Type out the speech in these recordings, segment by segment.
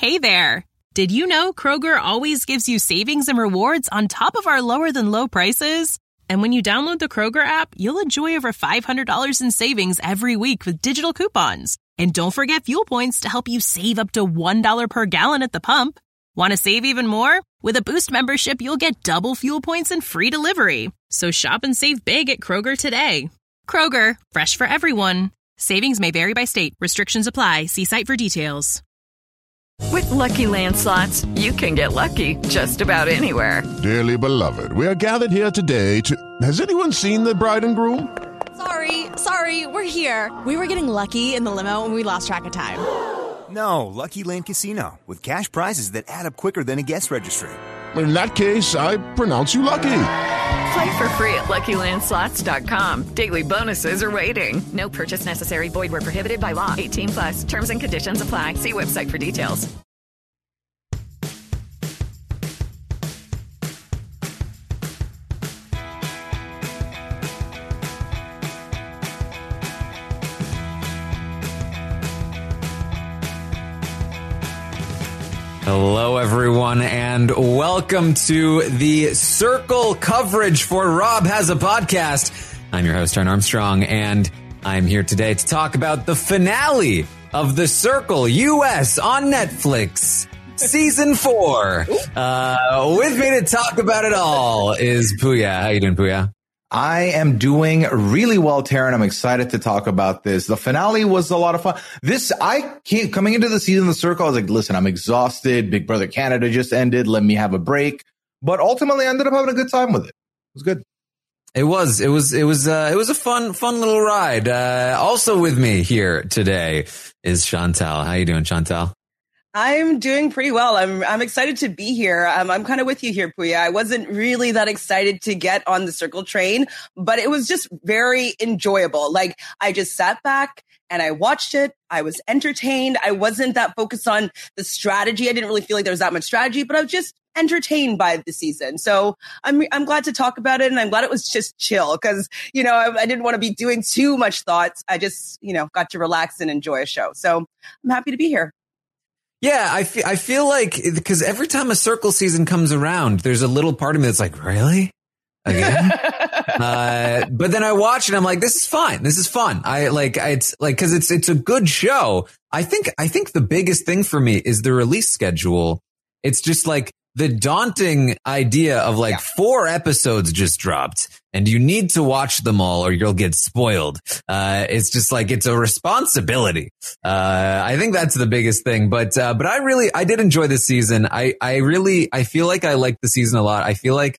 Hey there! Did you know Kroger always gives you savings and rewards on top of our lower-than-low prices? And when you download the Kroger app, you'll enjoy over $500 in savings every week with digital coupons. And don't forget fuel points to help you save up to $1 per gallon at the pump. Want to save even more? With a Boost membership, you'll get double fuel points and free delivery. So shop and save big at Kroger today. Kroger, fresh for everyone. Savings may vary by state. Restrictions apply. See site for details. With Lucky Land Slots, you can get lucky just about anywhere. Dearly beloved, we are gathered here today to... Has anyone seen the bride and groom? Sorry, we're here. We were getting lucky in the limo and we lost track of time. No, Lucky Land Casino, with cash prizes that add up quicker than a guest registry. In that case, I pronounce you lucky. Play for free at LuckyLandSlots.com. Daily bonuses are waiting. No purchase necessary. Void where prohibited by law. 18+. Terms and conditions apply. See website for details. Hello, everyone, and welcome to the Circle coverage for Rob Has a Podcast. I'm your host, Aaron Armstrong, and I'm here today to talk about the finale of The Circle US on Netflix, Season 4. With me to talk about it all is Puya. How you doing, Puya? I am doing really well, Taryn. I'm excited to talk about this. The finale was a lot of fun. Coming into the season of The Circle, I was like, listen, I'm exhausted. Big Brother Canada just ended. Let me have a break. But ultimately, I ended up having a good time with it. It was good. It was a fun little ride. Also with me here today is Chantal. How you doing, Chantal? I'm doing pretty well. I'm excited to be here. I'm kind of with you here, Puya. I wasn't really that excited to get on the Circle train, but it was just very enjoyable. Like, I just sat back and I watched it. I was entertained. I wasn't that focused on the strategy. I didn't really feel like there was that much strategy, but I was just entertained by the season. So I'm glad to talk about it, and I'm glad it was just chill because, I didn't want to be doing too much thoughts. I just, got to relax and enjoy a show. So I'm happy to be here. Yeah, I feel like, because every time a Circle season comes around, there's a little part of me that's like, really? Again? But then I watch it and I'm like, this is fine. This is fun. Cause it's a good show. I think the biggest thing for me is the release schedule. It's just like the daunting idea of 4 episodes just dropped and you need to watch them all or you'll get spoiled. It's just like, it's a responsibility. I think that's the biggest thing, but I did enjoy this season. I feel like I liked the season a lot. I feel like,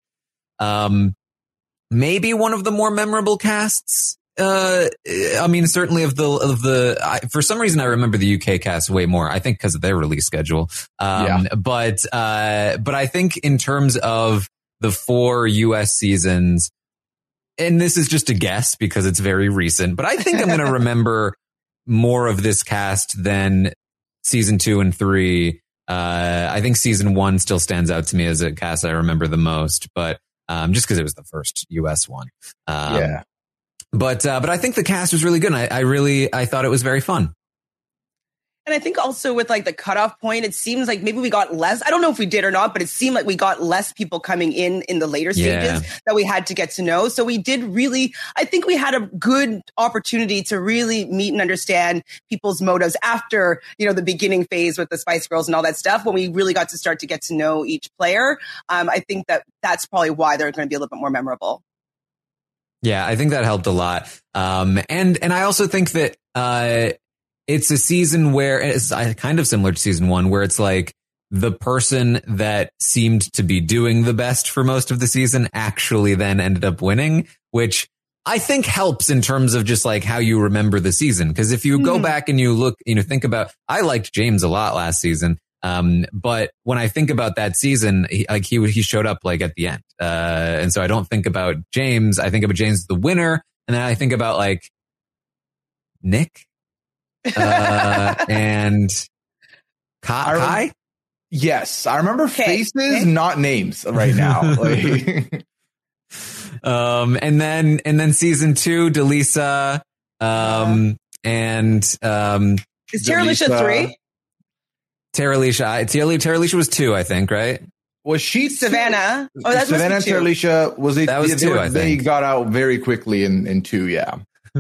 maybe one of the more memorable casts. Certainly for some reason I remember the UK cast way more. I think because of their release schedule. But I think in terms of the 4 US seasons, and this is just a guess because it's very recent, but I think I'm going to remember more of this cast than season 2 and 3. I think season 1 still stands out to me as a cast I remember the most, but just because it was the first US one. But I think the cast was really good. And I thought it was very fun. And I think also with the cutoff point, it seems like maybe we got less. I don't know if we did or not, but it seemed like we got less people coming in the later stages that we had to get to know. So we did I think we had a good opportunity to really meet and understand people's motives after, the beginning phase with the Spice Girls and all that stuff, when we really got to start to get to know each player. I think that's probably why they're going to be a little bit more memorable. Yeah, I think that helped a lot. And I also think that, it's a season where it's kind of similar to season 1, where it's like the person that seemed to be doing the best for most of the season actually then ended up winning, which I think helps in terms of just how you remember the season. Cause if you go back and you look, think about, I liked James a lot last season. But when I think about that season, he showed up at the end. And so I don't think about James. I think about James as the winner. And then I think about Nick. And Kai? Yes, I remember faces, not names right now. And then season 2, Delisa, is Tara Alicia 3? Tara Alicia was 2, I think, right? Was she Savannah? Oh, that's Savannah and Tara Alicia. Was it? That was 2, I think. They got out very quickly in 2, yeah.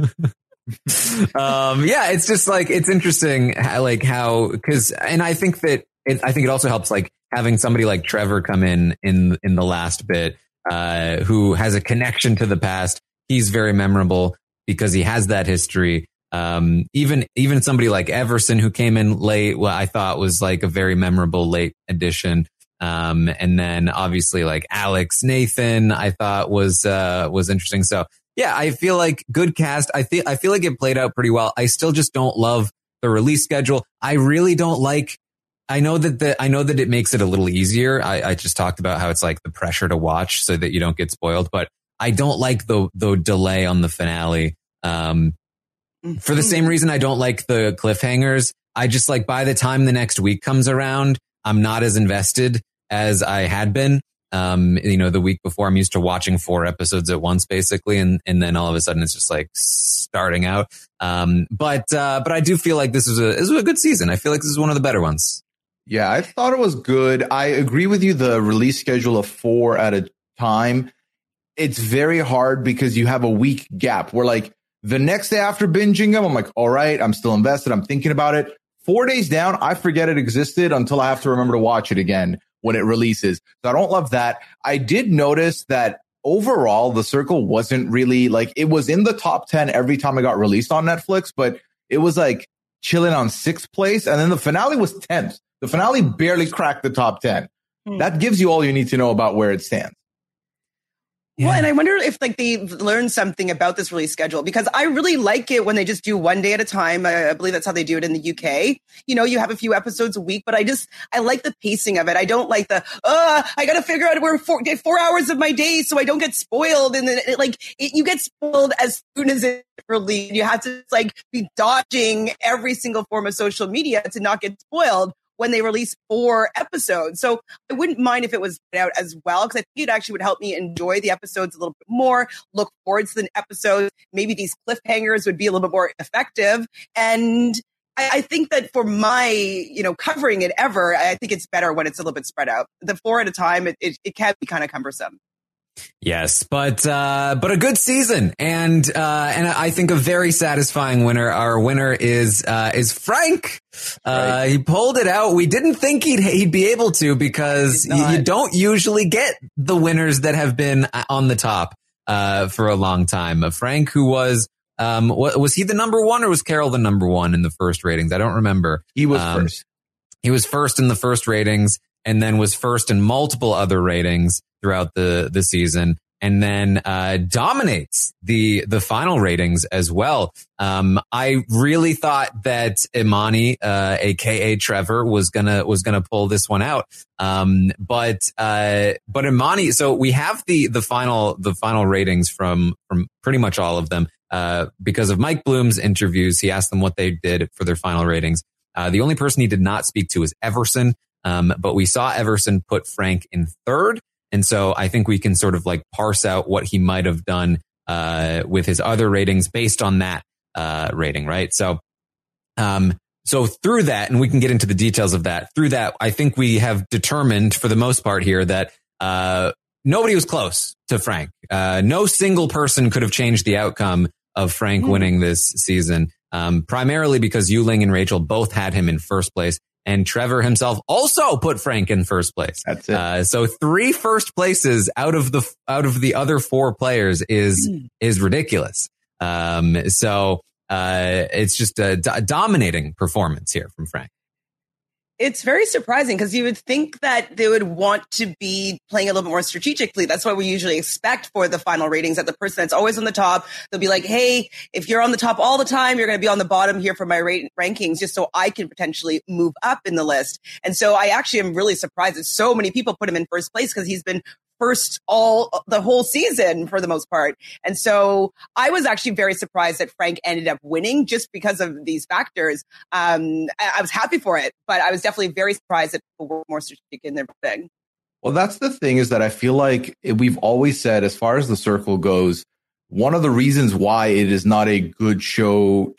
Yeah, it's just like, it's interesting how, cause, and I think that it also helps like having somebody like Trevor come in the last bit, who has a connection to the past. He's very memorable because he has that history. Even somebody like Everson who came in late, well, I thought was like a very memorable late addition. And then obviously like Alex Nathan, I thought was interesting. So yeah, I feel like good cast. I feel like it played out pretty well. I still just don't love the release schedule. I really don't like, I know that it makes it a little easier. I just talked about how it's like the pressure to watch so that you don't get spoiled, but I don't like the delay on the finale. For the same reason I don't like the cliffhangers. I just like by the time the next week comes around, I'm not as invested as I had been. The week before, I'm used to watching 4 episodes at once, basically. And then all of a sudden it's just like starting out. But I do feel like this was a good season. I feel like this is one of the better ones. Yeah, I thought it was good. I agree with you. The release schedule of 4 at a time, it's very hard because you have a week gap where like the next day after binging them, I'm like, all right, I'm still invested. I'm thinking about it. 4 days down, I forget it existed until I have to remember to watch it again when it releases. So I don't love that. I did notice that overall, The Circle wasn't really like, it was in the top 10 every time it got released on Netflix, but it was like chilling on 6th place. And then the finale was 10th. The finale barely cracked the top 10. That gives you all you need to know about where it stands. Yeah. Well, and I wonder if like they learned something about this release schedule, because I really like it when they just do 1 day at a time. I believe that's how they do it in the UK. You have a few episodes a week, but I like the pacing of it. I don't like I got to figure out where 4 hours of my day so I don't get spoiled. And then you get spoiled as soon as it released. You have to like be dodging every single form of social media to not get spoiled when they release 4 episodes. So I wouldn't mind if it was put out as well, because I think it actually would help me enjoy the episodes a little bit more, look forward to the episodes. Maybe these cliffhangers would be a little bit more effective. And I think that for my, covering it ever, I think it's better when it's a little bit spread out. The 4 at a time, it can be kind of cumbersome. Yes, but a good season, and I think a very satisfying winner. Our winner is Frank. Right. He pulled it out. We didn't think he'd be able to, because you don't usually get the winners that have been on the top for a long time. Frank, who was he the number 1, or was Carol the number 1 in the first ratings? I don't remember. He was first. He was first in the first ratings, and then was first in multiple other ratings throughout the season, and then dominates the final ratings as well. I really thought that Imani, aka Trevor, was gonna pull this one out. But Imani, so we have the final ratings from pretty much all of them. Because of Mike Bloom's interviews, he asked them what they did for their final ratings. The only person he did not speak to is Everson. But we saw Everson put Frank in 3rd. And so I think we can sort of like parse out what he might have done with his other ratings based on that rating, right? So through that, and we can get into the details of that, through that, I think we have determined for the most part here that nobody was close to Frank. No single person could have changed the outcome of Frank winning this season, primarily because Yuling and Rachel both had him in first place. And Trevor himself also put Frank in first place. That's it. So 3 first places out of the other 4 players is ridiculous. So it's just a dominating performance here from Frank. It's very surprising, because you would think that they would want to be playing a little bit more strategically. That's what we usually expect for the final ratings, that the person that's always on the top, they'll be like, hey, if you're on the top all the time, you're going to be on the bottom here for my rankings, just so I can potentially move up in the list. And so I actually am really surprised that so many people put him in first place, because he's been first the whole season for the most part. And so I was actually very surprised that Frank ended up winning just because of these factors. I was happy for it, but I was definitely very surprised that people were more strategic in their thing. Well, that's the thing, is that I feel like we've always said, as far as The Circle goes, one of the reasons why it is not a good show to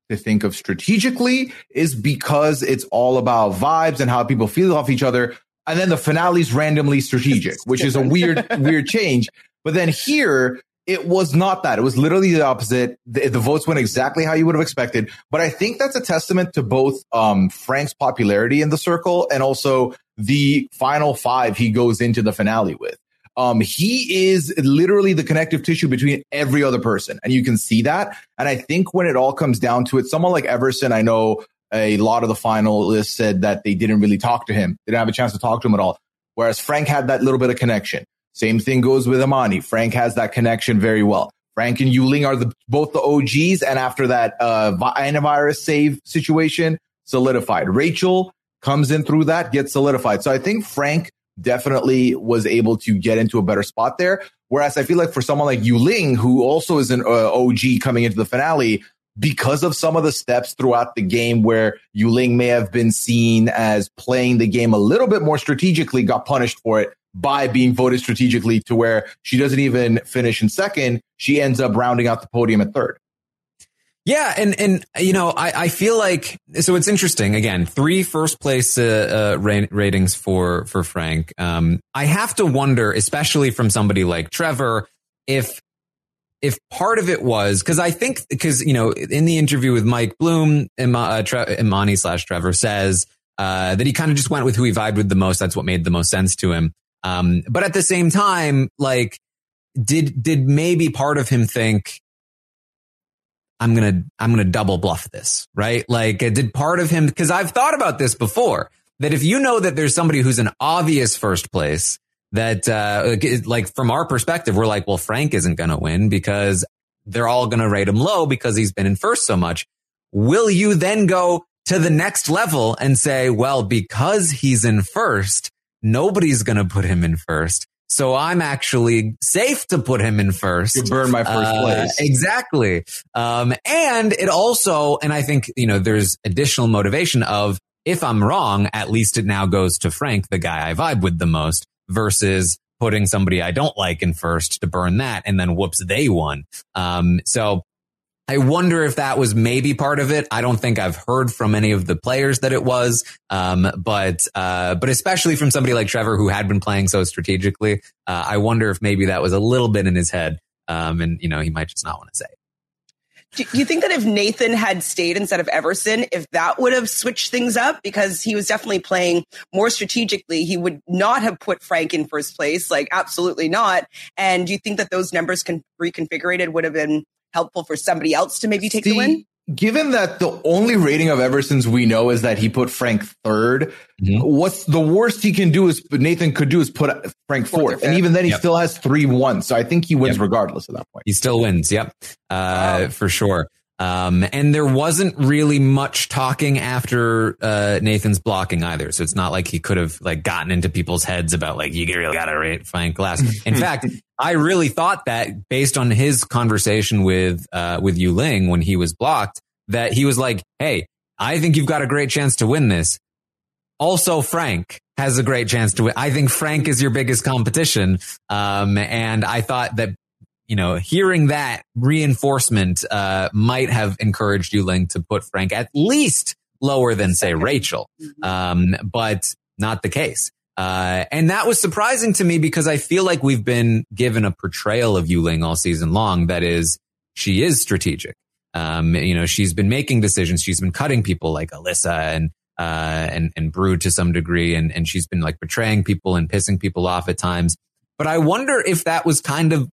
to think of strategically is because it's all about vibes and how people feel off each other. And then the finale's randomly strategic, which is a weird change. But then here, it was not that. It was literally the opposite. The votes went exactly how you would have expected. But I think that's a testament to both Frank's popularity in the circle and also the final 5 he goes into the finale with. He is literally the connective tissue between every other person. And you can see that. And I think when it all comes down to it, someone like Everson, I know a lot of the finalists said that they didn't really talk to him. They didn't have a chance to talk to him at all. Whereas Frank had that little bit of connection. Same thing goes with Imani. Frank has that connection very well. Frank and Yuling are both the OGs. And after that antivirus save situation, solidified. Rachel comes in through that, gets solidified. So I think Frank definitely was able to get into a better spot there. Whereas I feel like for someone like Yuling, who also is an OG coming into the finale, because of some of the steps throughout the game where Yuling may have been seen as playing the game a little bit more strategically, got punished for it by being voted strategically to where she doesn't even finish in second. She ends up rounding out the podium at third. Yeah. And you know, I feel like, so it's interesting. Again, 3 first place ratings for Frank. I have to wonder, especially from somebody like Trevor, if part of it was because you know, in the interview with Mike Bloom, Imani/Trevor says that he kind of just went with who he vibed with the most. That's what made the most sense to him. But at the same time, like, did maybe part of him think, I'm gonna double bluff this, right? Like, did part of him, because I've thought about this before, that if you know that there's somebody who's an obvious first place, that like from our perspective, we're like, well, Frank isn't going to win because they're all going to rate him low because he's been in first so much. Will you then go to the next level and say, well, because he's in first, nobody's going to put him in first. So I'm actually safe to put him in first. You burn my first place. Exactly. And it also, and I think, you know, there's additional motivation of, if I'm wrong, at least it now goes to Frank, the guy I vibe with the most, versus putting somebody I don't like in first to burn that. And then whoops, they won. So I wonder if that was maybe part of it. I don't think I've heard from any of the players that it was. But especially from somebody like Trevor, who had been playing so strategically, I wonder if maybe that was a little bit in his head. And, you know, he might just not want to say it. Do you think that if Nathan had stayed instead of Everson, if that would have switched things up? Because he was definitely playing more strategically. He would not have put Frank in first place. Like, absolutely not. And do you think that those numbers reconfigured would have been helpful for somebody else to maybe take the win? Given that the only rating of Everson's we know is that he put Frank third, what's the worst Nathan could do is put Frank fourth. And even then he still has 3-1. So I think he wins regardless at that point. He still wins. Yep. For sure. And there wasn't really much talking after Nathan's blocking either. So it's not like he could have like gotten into people's heads about like, you really got to rate Frank last. In fact, I really thought that based on his conversation with Yuling when he was blocked, that he was like, hey, I think you've got a great chance to win this. Also, Frank has a great chance to win. I think Frank is your biggest competition. And I thought that, you know, hearing that reinforcement might have encouraged Yuling to put Frank at least lower than, say, Rachel. But not the case. And that was surprising to me because I feel like we've been given a portrayal of Yuling all season long. That is, she is strategic. You know, she's been making decisions. She's been cutting people like Alyssa and Brood to some degree. And she's been like betraying people and pissing people off at times. But I wonder if that was kind of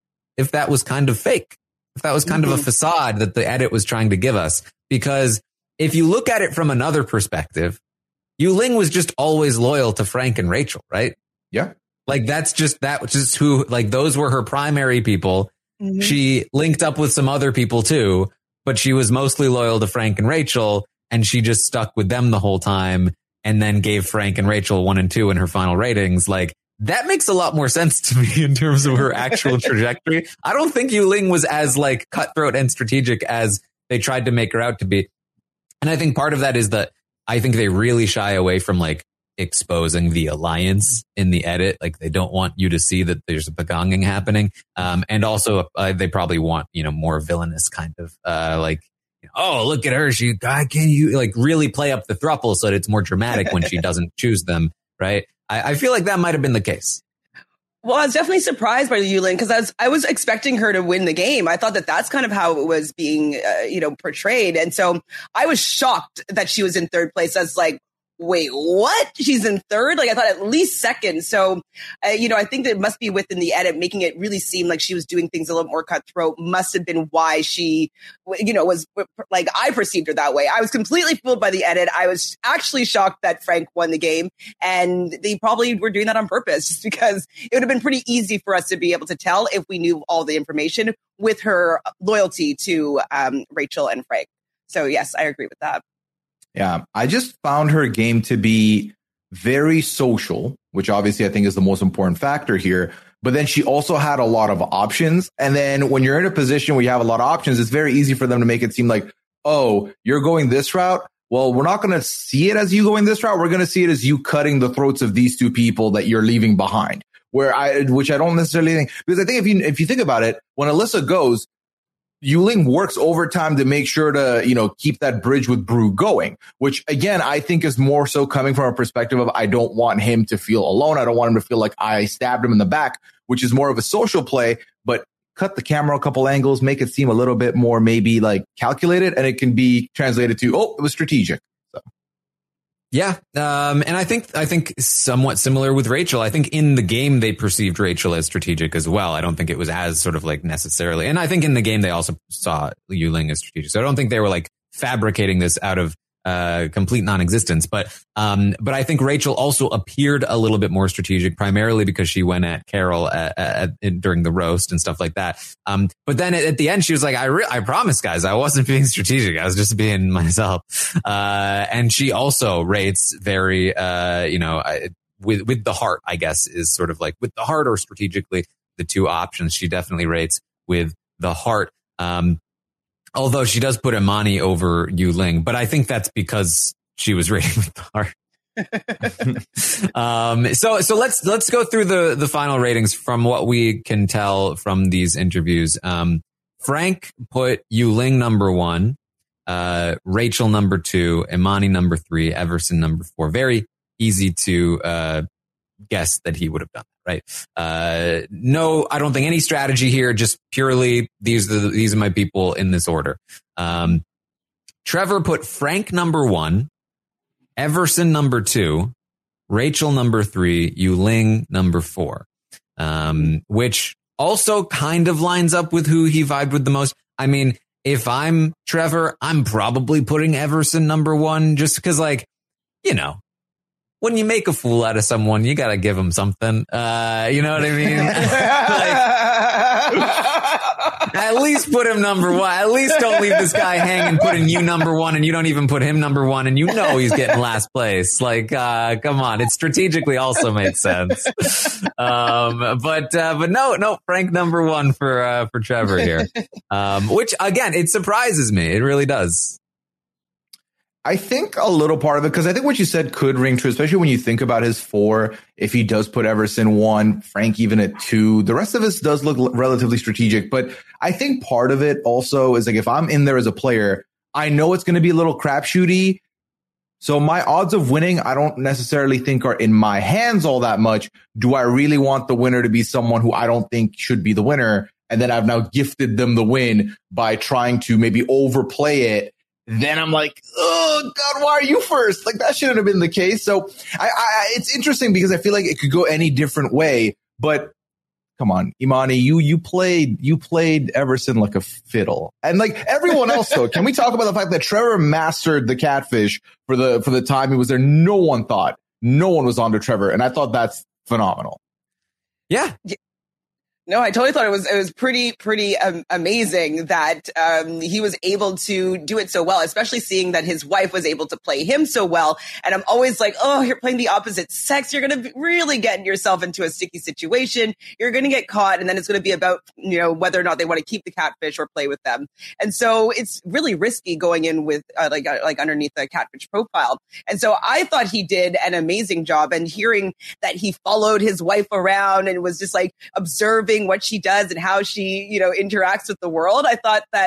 fake, if that was kind of a facade that the edit was trying to give us. Because if you look at it from another perspective, Yuling was just always loyal to Frank and Rachel, right? Yeah. Like that was just who, like those were her primary people. She linked up with some other people too, but she was mostly loyal to Frank and Rachel, and she just stuck with them the whole time and then gave Frank and Rachel 1 and 2 in her final ratings. Like, that makes a lot more sense to me in terms of her actual trajectory. I don't think Yuling was as like cutthroat and strategic as they tried to make her out to be. And I think part of that is that I think they really shy away from like exposing the alliance in the edit. Like they don't want you to see that there's a begonging happening. And also they probably want, you know, more villainous kind of like, oh, look at her. Can you like really play up the throuple so that it's more dramatic when she doesn't choose them, right? I feel like that might have been the case. Well, I was definitely surprised by Yulin because I was expecting her to win the game. I thought that that's kind of how it was being, portrayed. And so I was shocked that she was in third place. I was like, wait, what? She's in third? Like I thought at least second. So, I think that it must be within the edit, making it really seem like she was doing things a little more cutthroat must have been why she, was like, I perceived her that way. I was completely fooled by the edit. I was actually shocked that Frank won the game, and they probably were doing that on purpose just because it would have been pretty easy for us to be able to tell if we knew all the information with her loyalty to Rachel and Frank. So yes, I agree with that. Yeah, I just found her game to be very social, which obviously I think is the most important factor here. But then she also had a lot of options. And then when you're in a position where you have a lot of options, it's very easy for them to make it seem like, oh, you're going this route. Well, we're not going to see it as you going this route. We're going to see it as you cutting the throats of these two people that you're leaving behind. Which I don't necessarily think, because I think if you think about it, when Alyssa goes, Yuling works overtime to make sure to, keep that bridge with Brew going, which again, I think is more so coming from a perspective of, I don't want him to feel alone. I don't want him to feel like I stabbed him in the back, which is more of a social play, but cut the camera a couple angles, make it seem a little bit more maybe like calculated, and it can be translated to, oh, it was strategic. So. Yeah. And I think somewhat similar with Rachel. I think in the game, they perceived Rachel as strategic as well. I don't think it was as sort of like necessarily. And I think in the game, they also saw Yuling as strategic. So I don't think they were like fabricating this out of complete non-existence. But I think Rachel also appeared a little bit more strategic, primarily because she went at Carol during the roast and stuff like that. But then at the end, she was like, I promise, guys, I wasn't being strategic. I was just being myself. And she also rates very, with the heart, I guess, is sort of like with the heart or strategically, the two options. She definitely rates with the heart. Although she does put Imani over Yuling, but I think that's because she was rating with the heart. So let's go through the final ratings from what we can tell from these interviews. Frank put Yuling number 1, Rachel number 2, Imani number 3, Everson number 4. Very easy to guess that he would have done. Right. No, I don't think any strategy here, just purely these are my people in this order. Trevor put Frank number 1, Everson number 2, Rachel number 3, Yuling number 4. Which also kind of lines up with who he vibed with the most. I mean, if I'm Trevor, I'm probably putting Everson number 1 just because, like, when you make a fool out of someone, you got to give them something. You know what I mean? At least put him number 1. At least don't leave this guy hanging, putting you number 1, and you don't even put him number 1, and he's getting last place. Like, come on. It strategically also makes sense. But no, Frank number 1 for Trevor here. Which again, it surprises me. It really does. I think a little part of it, because I think what you said could ring true, especially when you think about his 4. If he does put Everson 1, Frank even at 2, the rest of us does look relatively strategic. But I think part of it also is like, if I'm in there as a player, I know it's going to be a little crapshooty. So my odds of winning, I don't necessarily think are in my hands all that much. Do I really want the winner to be someone who I don't think should be the winner? And then I've now gifted them the win by trying to maybe overplay it. Then I'm like, oh God, why are you first? Like, that shouldn't have been the case. So it's interesting because I feel like it could go any different way, but come on, Imani, you played Everson like a fiddle. And like everyone else though, can we talk about the fact that Trevor mastered the catfish for the time he was there? No one was onto Trevor. And I thought that's phenomenal. Yeah. No, I totally thought it was pretty amazing that he was able to do it so well, especially seeing that his wife was able to play him so well. And I'm always like, oh, you're playing the opposite sex. You're going to really get yourself into a sticky situation. You're going to get caught. And then it's going to be about, whether or not they want to keep the catfish or play with them. And so it's really risky going in with like underneath the catfish profile. And so I thought he did an amazing job, and hearing that he followed his wife around and was just like observing what she does and how she, interacts with the world. I thought that,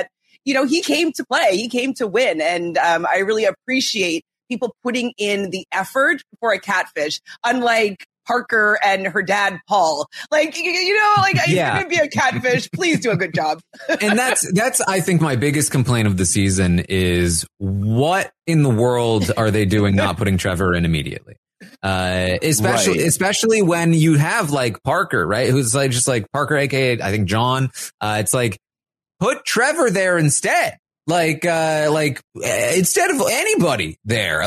he came to play. He came to win. And I really appreciate people putting in the effort for a catfish, unlike Parker and her dad, Paul. If you're going to be a catfish, please do a good job. And that's, I think, my biggest complaint of the season is what in the world are they doing not putting Trevor in immediately? Especially when you have like Parker, right? Who's like just like Parker, aka I think John. It's like put Trevor there instead. Instead of anybody there,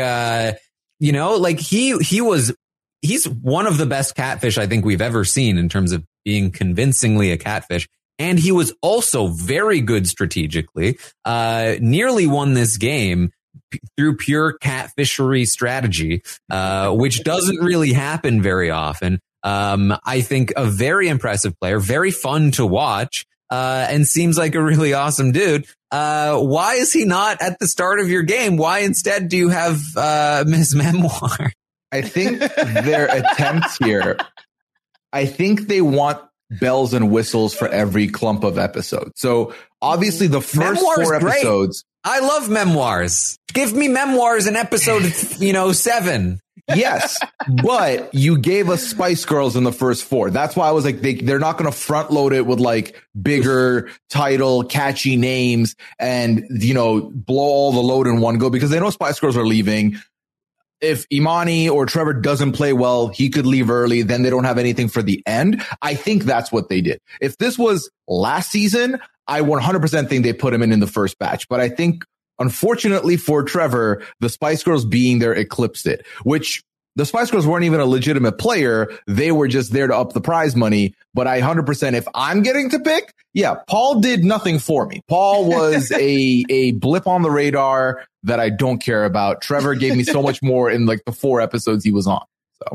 he's one of the best catfish I think we've ever seen in terms of being convincingly a catfish. And he was also very good strategically, nearly won this game through pure catfishery strategy, which doesn't really happen very often. I think a very impressive player, very fun to watch, and seems like a really awesome dude. Why is he not at the start of your game? Why instead do you have Ms. Memoir? I think their attempts here, I think they want bells and whistles for every clump of episodes. So obviously the first Memoir's 4 episodes. Great. I love Memoirs. Give me Memoirs in episode, 7. Yes, but you gave us Spice Girls in the first 4. That's why I was like, they're not going to front load it with like bigger title, catchy names and, blow all the load in one go because they know Spice Girls are leaving. If Imani or Trevor doesn't play well, he could leave early. Then they don't have anything for the end. I think that's what they did. If this was last season, I 100% think they put him in the first batch. But I think, unfortunately for Trevor, the Spice Girls being there eclipsed it, which the Spice Girls weren't even a legitimate player. They were just there to up the prize money. But I 100%, if I'm getting to pick, Paul did nothing for me. Paul was a blip on the radar that I don't care about. Trevor gave me so much more in like the 4 episodes he was on. So,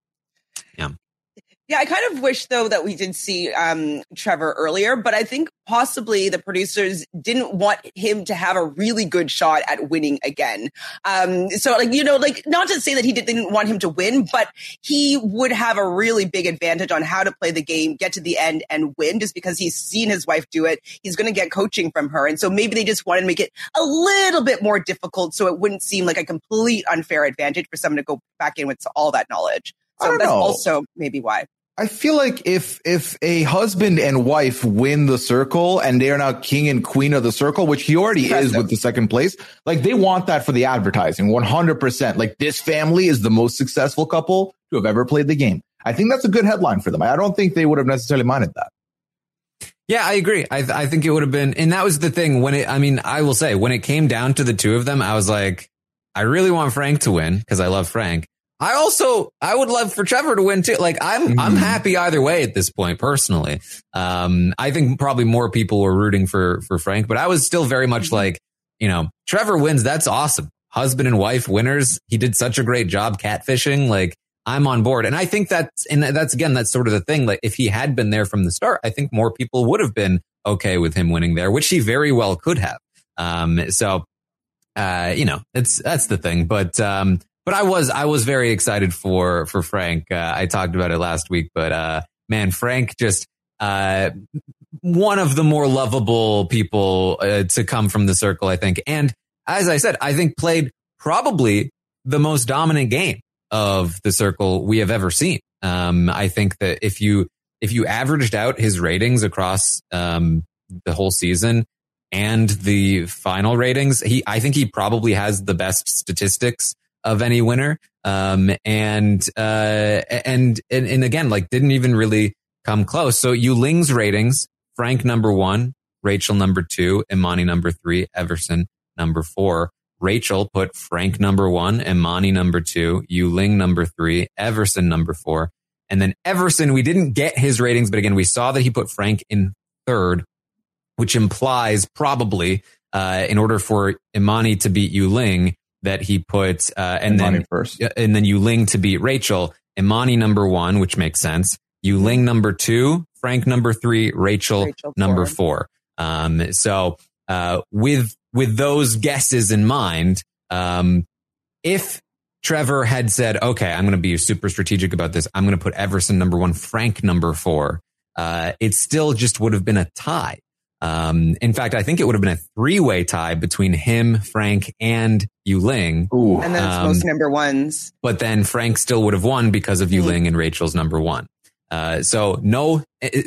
yeah, I kind of wish though that we did see Trevor earlier, but I think possibly the producers didn't want him to have a really good shot at winning again. Not to say that he didn't want him to win, but he would have a really big advantage on how to play the game, get to the end and win just because he's seen his wife do it. He's going to get coaching from her. And so maybe they just wanted to make it a little bit more difficult so it wouldn't seem like a complete unfair advantage for someone to go back in with all that knowledge. So that's also maybe why. I feel like if a husband and wife win the circle and they are now king and queen of the circle, which he already is with the second place, like they want that for the advertising 100%. Like this family is the most successful couple to have ever played the game. I think that's a good headline for them. I don't think they would have necessarily minded that. Yeah, I agree. I think it would have been. And that was the thing I will say when it came down to the two of them, I was like, I really want Frank to win because I love Frank. I would love for Trevor to win too. Like I'm happy either way at this point, personally. I think probably more people were rooting for Frank, but I was still very much like, Trevor wins. That's awesome. Husband and wife winners. He did such a great job catfishing. Like I'm on board. And I think that's sort of the thing. Like if he had been there from the start, I think more people would have been okay with him winning there, which he very well could have. That's the thing. But I was very excited for Frank. I talked about it last week, but man, Frank just one of the more lovable people to come from the circle, I think. And as I said, I think played probably the most dominant game of the circle we have ever seen. I think that if you averaged out his ratings across the whole season and the final ratings, I think he probably has the best statistics of any winner. And again, like didn't even really come close. So Yuling's ratings, Frank number 1, Rachel number 2, Imani number 3, Everson number 4. Rachel put Frank number 1, Imani number 2, Yuling number 3, Everson number 4. And then Everson, we didn't get his ratings, but again, we saw that he put Frank in 3rd, which implies probably, in order for Imani to beat Yuling, that he put, and then Yuling to beat Rachel, Imani number 1, which makes sense. Yuling number 2, Frank number 3, Rachel number 4. So with those guesses in mind, if Trevor had said, okay, I'm going to be super strategic about this, I'm going to put Everson number 1, Frank number 4, it still just would have been a tie. In fact, I think it would have been a 3-way tie between him, Frank, and Yuling. Ooh. And then it's most number ones. But then Frank still would have won because of Yuling and Rachel's number one. So no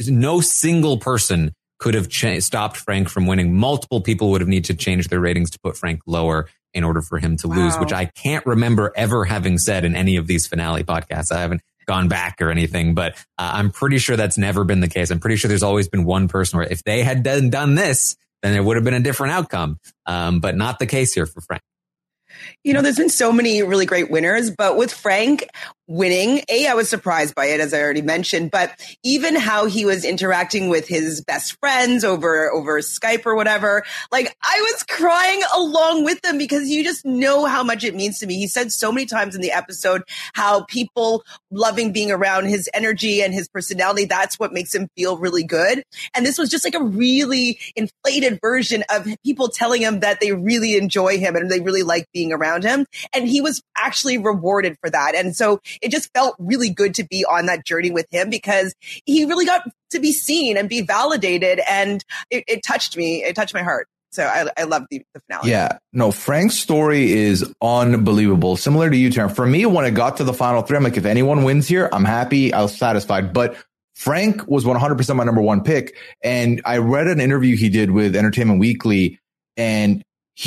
single person could have stopped Frank from winning. Multiple people would have needed to change their ratings to put Frank lower in order for him to lose, which I can't remember ever having said in any of these finale podcasts. I haven't gone back or anything, but I'm pretty sure that's never been the case. I'm pretty sure there's always been one person where if they had done this, then it would have been a different outcome. But not the case here for Frank. You know, there's been so many really great winners, but with Frank winning, I was surprised by it, as I already mentioned, but even how he was interacting with his best friends over Skype or whatever, like I was crying along with them because you just know how much it means to me. He said so many times in the episode how people loving being around his energy and his personality, that's what makes him feel really good. And this was just like a really inflated version of people telling him that they really enjoy him and they really like being around him. And he was actually rewarded for that. And so it just felt really good to be on that journey with him because he really got to be seen and be validated. And it touched me. It touched my heart. So I love the finale. Yeah, no, Frank's story is unbelievable. Similar to you, Taryn. For me, when it got to the final three, I'm like, if anyone wins here, I'm happy. I was satisfied. But Frank was 100% my number one pick. And I read an interview he did with Entertainment Weekly, and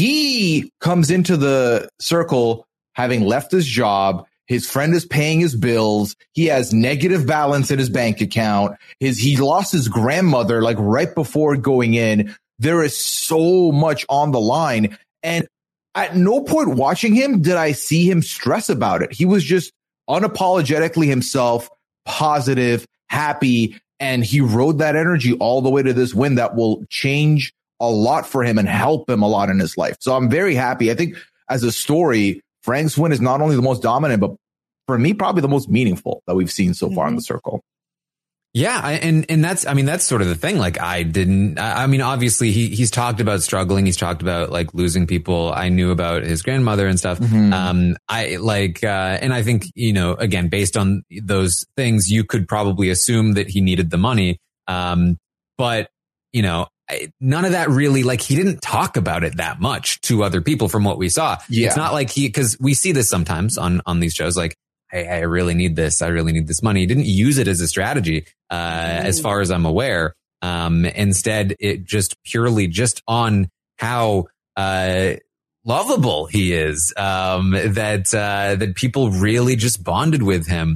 he comes into the circle having left his job. His friend is paying his bills. He has negative balance in his bank account. He lost his grandmother like right before going in. There is so much on the line. And at no point watching him did I see him stress about it. He was just unapologetically himself, positive, happy, and he rode that energy all the way to this win that will change a lot for him and help him a lot in his life. So I'm very happy. I think as a story, Frank's win is not only the most dominant, but for me, probably the most meaningful that we've seen so far in the circle. Yeah. And that's sort of the thing. Like obviously he's talked about struggling. He's talked about like losing people. I knew about his grandmother and stuff. And I think, you know, again, based on those things, you could probably assume that he needed the money. But you know, none of that really, like, he didn't talk about it that much to other people from what we saw. Yeah. It's not like because we see this sometimes on these shows, like, hey, I really need this. I really need this money. He didn't use it as a strategy, as far as I'm aware. Instead, it just purely just on how, lovable he is, that people really just bonded with him.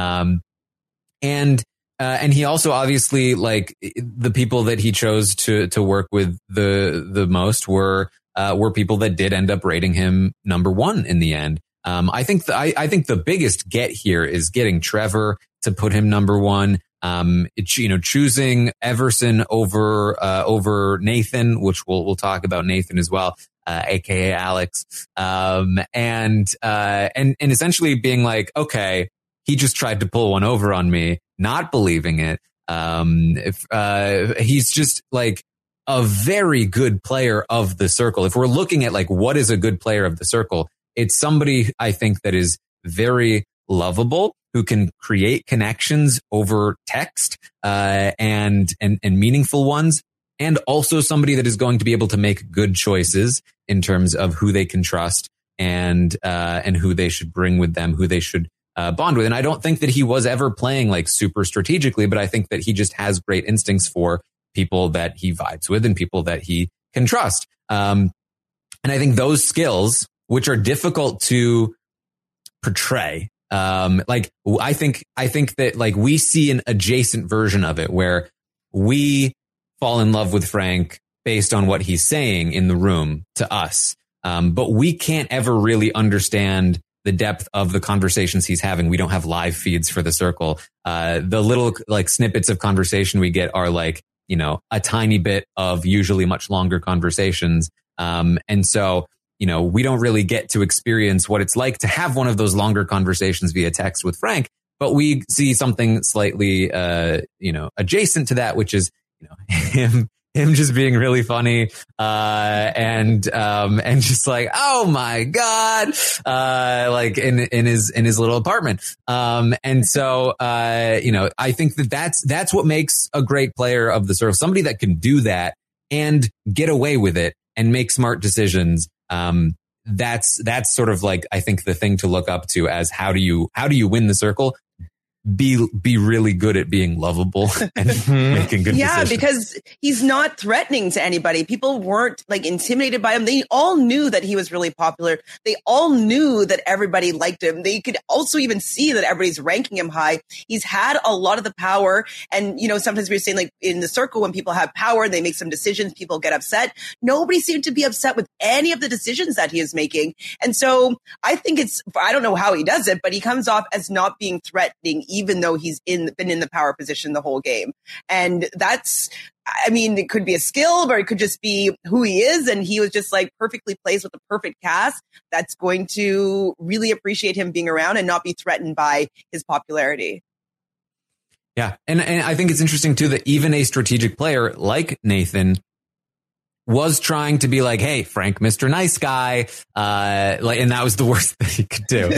And he also obviously, like, the people that he chose to work with the most were people that did end up rating him number one in the end. I think the biggest get here is getting Trevor to put him number one. Choosing Everson over Nathan, which we'll talk about Nathan as well, aka Alex. And essentially being like, okay, he just tried to pull one over on me, not believing it. He's just like a very good player of the circle. If we're looking at like what is a good player of the circle, it's somebody I think that is very lovable, who can create connections over text, and meaningful ones, and also somebody that is going to be able to make good choices in terms of who they can trust and who they should bring with them, who they should bond with. And I don't think that he was ever playing like super strategically, but I think that he just has great instincts for people that he vibes with and people that he can trust. And I think those skills, which are difficult to portray, I think that like we see an adjacent version of it where we fall in love with Frank based on what he's saying in the room to us. But we can't ever really understand the depth of the conversations he's having. We don't have live feeds for the circle. The little like snippets of conversation we get are like, you know, a tiny bit of usually much longer conversations. And so, you know, we don't really get to experience what it's like to have one of those longer conversations via text with Frank, but we see something slightly, adjacent to that, which is, you know, him just being really funny, and just like, oh my God, like in his little apartment. And so, I think that's what makes a great player of the circle, somebody that can do that and get away with it and make smart decisions. That's sort of like, I think, the thing to look up to as how do you win the circle? Be really good at being lovable and making good decisions. Yeah, because he's not threatening to anybody. People weren't like intimidated by him. They all knew that he was really popular. They all knew that everybody liked him. They could also even see that everybody's ranking him high. He's had a lot of the power. And, you know, sometimes we're saying like in the circle, when people have power, they make some decisions, people get upset. Nobody seemed to be upset with any of the decisions that he is making. And so I think I don't know how he does it, but he comes off as not being threatening, even though he's been in the power position the whole game. And it could be a skill, or it could just be who he is. And he was just like perfectly placed with the perfect cast that's going to really appreciate him being around and not be threatened by his popularity. Yeah. And I think it's interesting too, that even a strategic player like Nathan was trying to be like, hey, Frank, Mr. Nice Guy. And that was the worst thing he could do.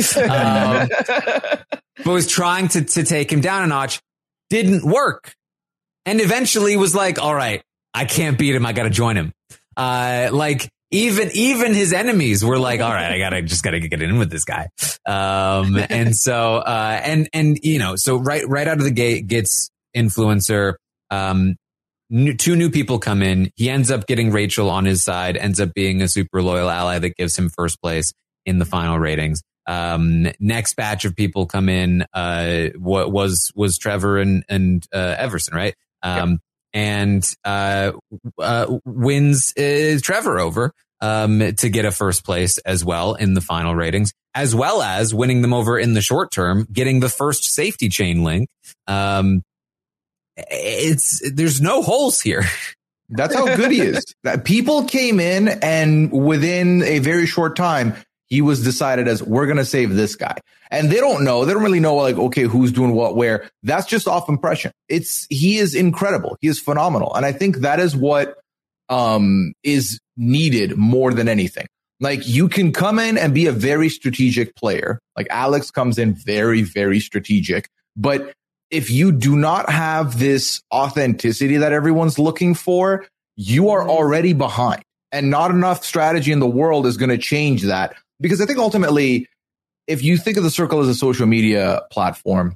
But was trying to take him down a notch, didn't work. And eventually was like, all right, I can't beat him. I got to join him. Even his enemies were like, all right, I gotta get in with this guy. And so right out of the gate gets influencer. Two new people come in. He ends up getting Rachel on his side, ends up being a super loyal ally that gives him first place in the final ratings. Next batch of people come in, was Trevor and Everson, right? And wins Trevor over, to get a first place as well in the final ratings, as well as winning them over in the short term, getting the first safety chain link. There's no holes here. That's how good he is. People came in, and within a very short time, he was decided as, we're going to save this guy. And they don't really know, like, okay, who's doing what, where. That's just off impression. He is incredible. He is phenomenal. And I think that is what is needed more than anything. Like, you can come in and be a very strategic player. Like Alex comes in very, very strategic. But if you do not have this authenticity that everyone's looking for, you are already behind. And not enough strategy in the world is going to change that. Because I think ultimately, if you think of the circle as a social media platform,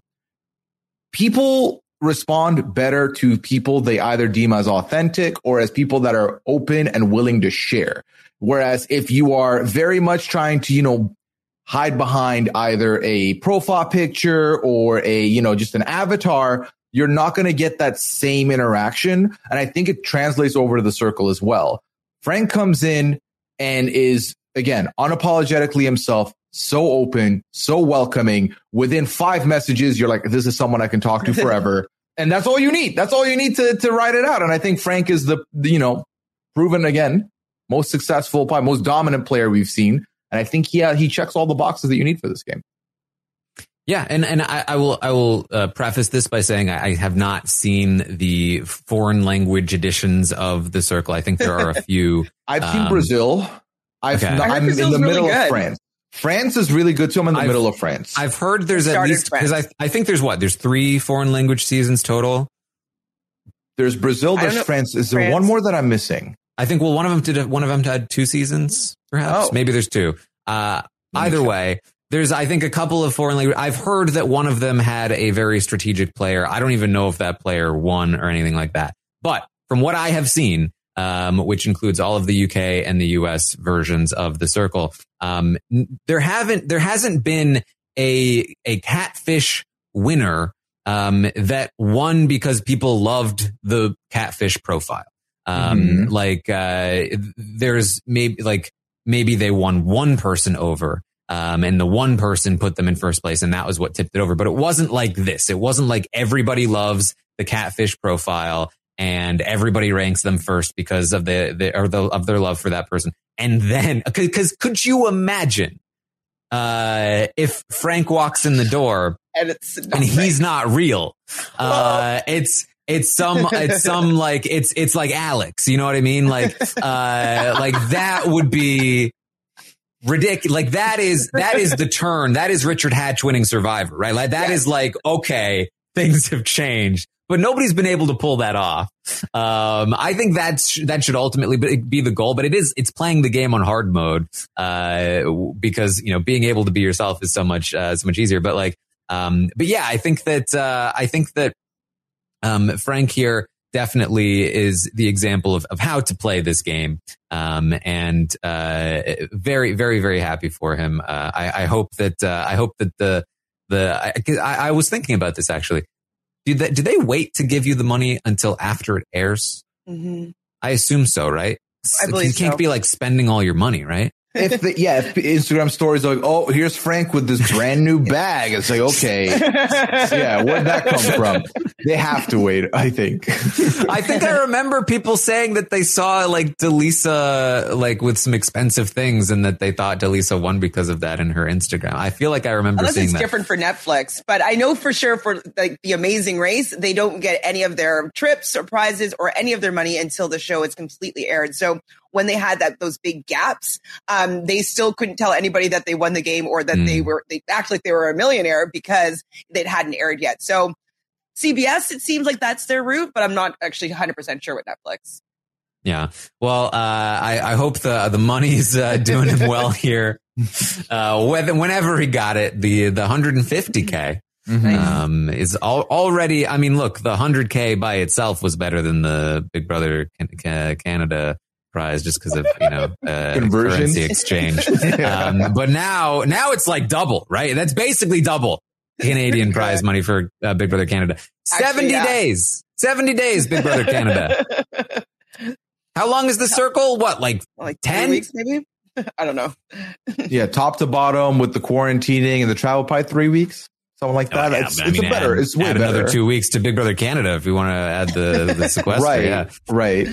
people respond better to people they either deem as authentic or as people that are open and willing to share. Whereas if you are very much trying to, hide behind either a profile picture or just an avatar, you're not going to get that same interaction. And I think it translates over to the circle as well. Frank comes in and is, again, unapologetically himself, so open, so welcoming. Within 5 messages, you're like, this is someone I can talk to forever. And that's all you need. That's all you need to write it out. And I think Frank is the proven, again, most successful, probably most dominant player we've seen. And I think he checks all the boxes that you need for this game. Yeah, and I will preface this by saying I have not seen the foreign language editions of the circle. I think there are a few. I've seen Brazil. I'm in the middle of France. France is really good too. I'm in the middle of France. I've heard there's at least, because I think there's 3 foreign language seasons total. There's Brazil. There's France. Is there one more that I'm missing? I think, one of them had 2 seasons, perhaps. Maybe there's 2. Either way, there's, I think, a couple of foreign language. I've heard that one of them had a very strategic player. I don't even know if that player won or anything like that. But from what I have seen, which includes all of the UK and the US versions of the circle, there hasn't been a catfish winner that won because people loved the catfish profile. There's maybe they won one person over, and the one person put them in first place, and that was what tipped it over. But it wasn't like this. It wasn't like everybody loves the catfish profile and everybody ranks them first because of of their love for that person. And then, because could you imagine if Frank walks in the door and he's not real? It's like Alex, you know what I mean? Like that would be ridiculous. Like that is the turn. That is Richard Hatch winning Survivor, right? Like that is like, okay, things have changed. but nobody's been able to pull that off. I think that should ultimately be the goal, but it's playing the game on hard mode, because, you know, being able to be yourself is so much easier. But like, but yeah, I think that Frank here definitely is the example of how to play this game. And very, very, very happy for him. I hope that I was thinking about this actually. Do they wait to give you the money until after it airs? Mm-hmm. I assume so, right? I believe you can't be like spending all your money, right? If Instagram stories are like, oh, here's Frank with this brand new bag. It's like, okay, yeah, where'd that come from? They have to wait, I think. I think I remember people saying that they saw like Delisa like with some expensive things and that they thought Delisa won because of that in her Instagram. I feel like I remember seeing that. Unless it's different for Netflix, but I know for sure for like The Amazing Race, they don't get any of their trips or prizes or any of their money until the show is completely aired. So when they had those big gaps, they still couldn't tell anybody that they won the game or that they acted like they were a millionaire because it hadn't aired yet. So CBS, it seems like that's their route, but I'm not actually 100% sure with Netflix. Yeah. Well, I hope the money's doing him well here. Whenever he got it, the 150K is already, I mean, look, the 100K by itself was better than the Big Brother Canada prize just because of, you know, currency exchange. But now it's like double, right? That's basically double Canadian prize money for Big Brother Canada. 70 days, Big Brother Canada. How long is the circle? What, like 10 weeks maybe? I don't know. Yeah, top to bottom with the quarantining and the travel, probably 3 weeks. Something like that. It's way better. Another 2 weeks to Big Brother Canada if we want to add the sequester. Right, yeah. Right.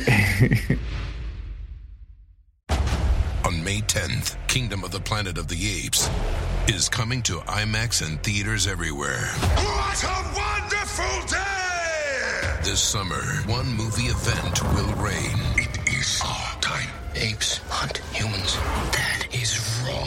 On May 10th, Kingdom of the Planet of the Apes is coming to IMAX and theaters everywhere. What a wonderful day! This summer, one movie event will reign. It is our time. Apes hunt humans. That is wrong.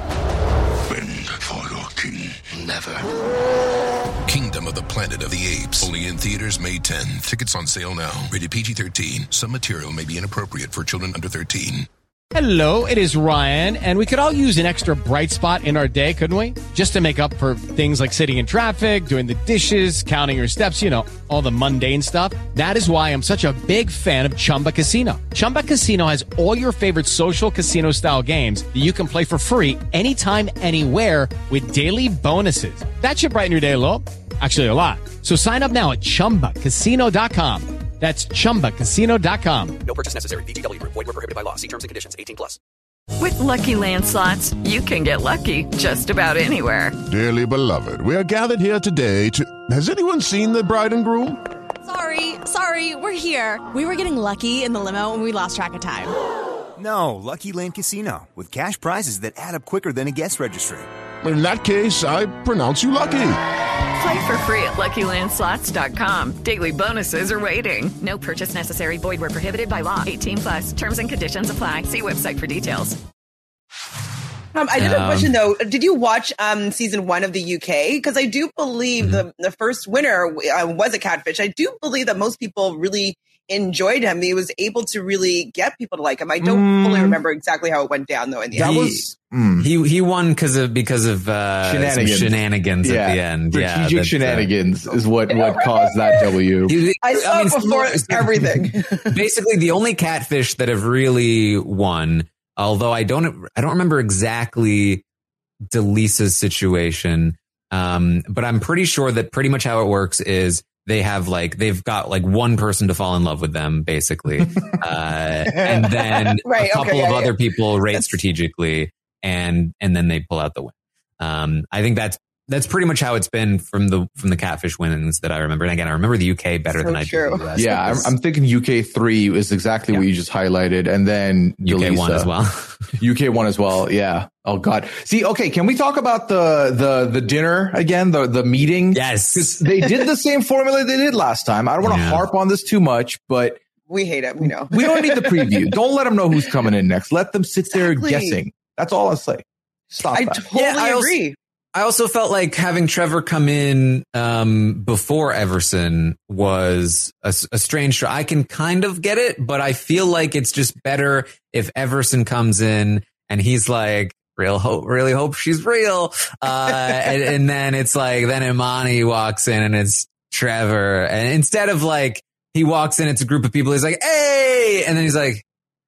Bend for your king. Never. Kingdom of the Planet of the Apes. Only in theaters May 10th. Tickets on sale now. Rated PG-13. Some material may be inappropriate for children under 13. Hello, it is Ryan, and we could all use an extra bright spot in our day, couldn't we? Just to make up for things like sitting in traffic, doing the dishes, counting your steps, you know, all the mundane stuff. That is why I'm such a big fan of Chumba Casino. Chumba Casino has all your favorite social casino-style games that you can play for free anytime, anywhere with daily bonuses. That should brighten your day a little. Actually, a lot. So sign up now at ChumbaCasino.com. That's ChumbaCasino.com. No purchase necessary. VGW Group. Void where prohibited by law. See terms and conditions. 18+. With Lucky Land Slots, you can get lucky just about anywhere. Dearly beloved, we are gathered here today to... Has anyone seen the bride and groom? Sorry, we're here. We were getting lucky in the limo and we lost track of time. No, Lucky Land Casino. With cash prizes that add up quicker than a guest registry. In that case, I pronounce you lucky. Play for free at LuckyLandSlots.com. Daily bonuses are waiting. No purchase necessary. Void where prohibited by law. 18+. Terms and conditions apply. See website for details. I did have a question though. Did you watch season 1 of the UK? Because I do believe the first winner was a catfish. I do believe that most people really enjoyed him. He was able to really get people to like him. I don't fully remember exactly how it went down though. In the end, he won because of shenanigans at the end. Strategic shenanigans is what caused that W. I saw it before everything. Basically, the only catfish that have really won. Although I don't remember exactly Delisa's situation, but I'm pretty sure that pretty much how it works is they've got like one person to fall in love with them, basically, and then a couple of other people rate strategically, and then they pull out the win. I think that's pretty much how it's been from the catfish wins that I remember. And again, I remember the UK better than I do the US. Yeah, I'm thinking UK 3 is exactly what you just highlighted. And then UK 1 as well. UK 1 as well. Yeah. Oh God. See, okay. Can we talk about the dinner again? The meeting? Yes. 'Cause they did the same formula they did last time. I don't want to harp on this too much, but we hate it. We know. We don't need the preview. Don't let them know who's coming in next. Let them sit there guessing. That's all I'll say. Stop. I totally agree. I also felt like having Trevor come in before Everson was a strange. I can kind of get it, but I feel like it's just better if Everson comes in and he's like, really hope she's real. And then it's like, then Imani walks in and it's Trevor. And instead of like, he walks in, it's a group of people. He's like, hey, and then he's like,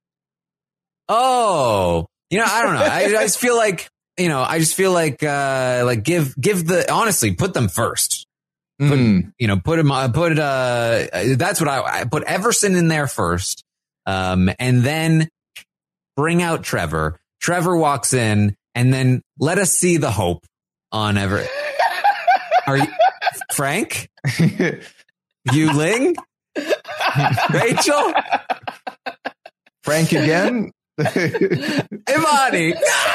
oh, I don't know. I just feel like, give honestly, put them first. That's what I put Everson in there first. And then bring out Trevor. Trevor walks in and then let us see the hope on Everett. Are you Frank? Yu Ling? Rachel? Frank again? Imani.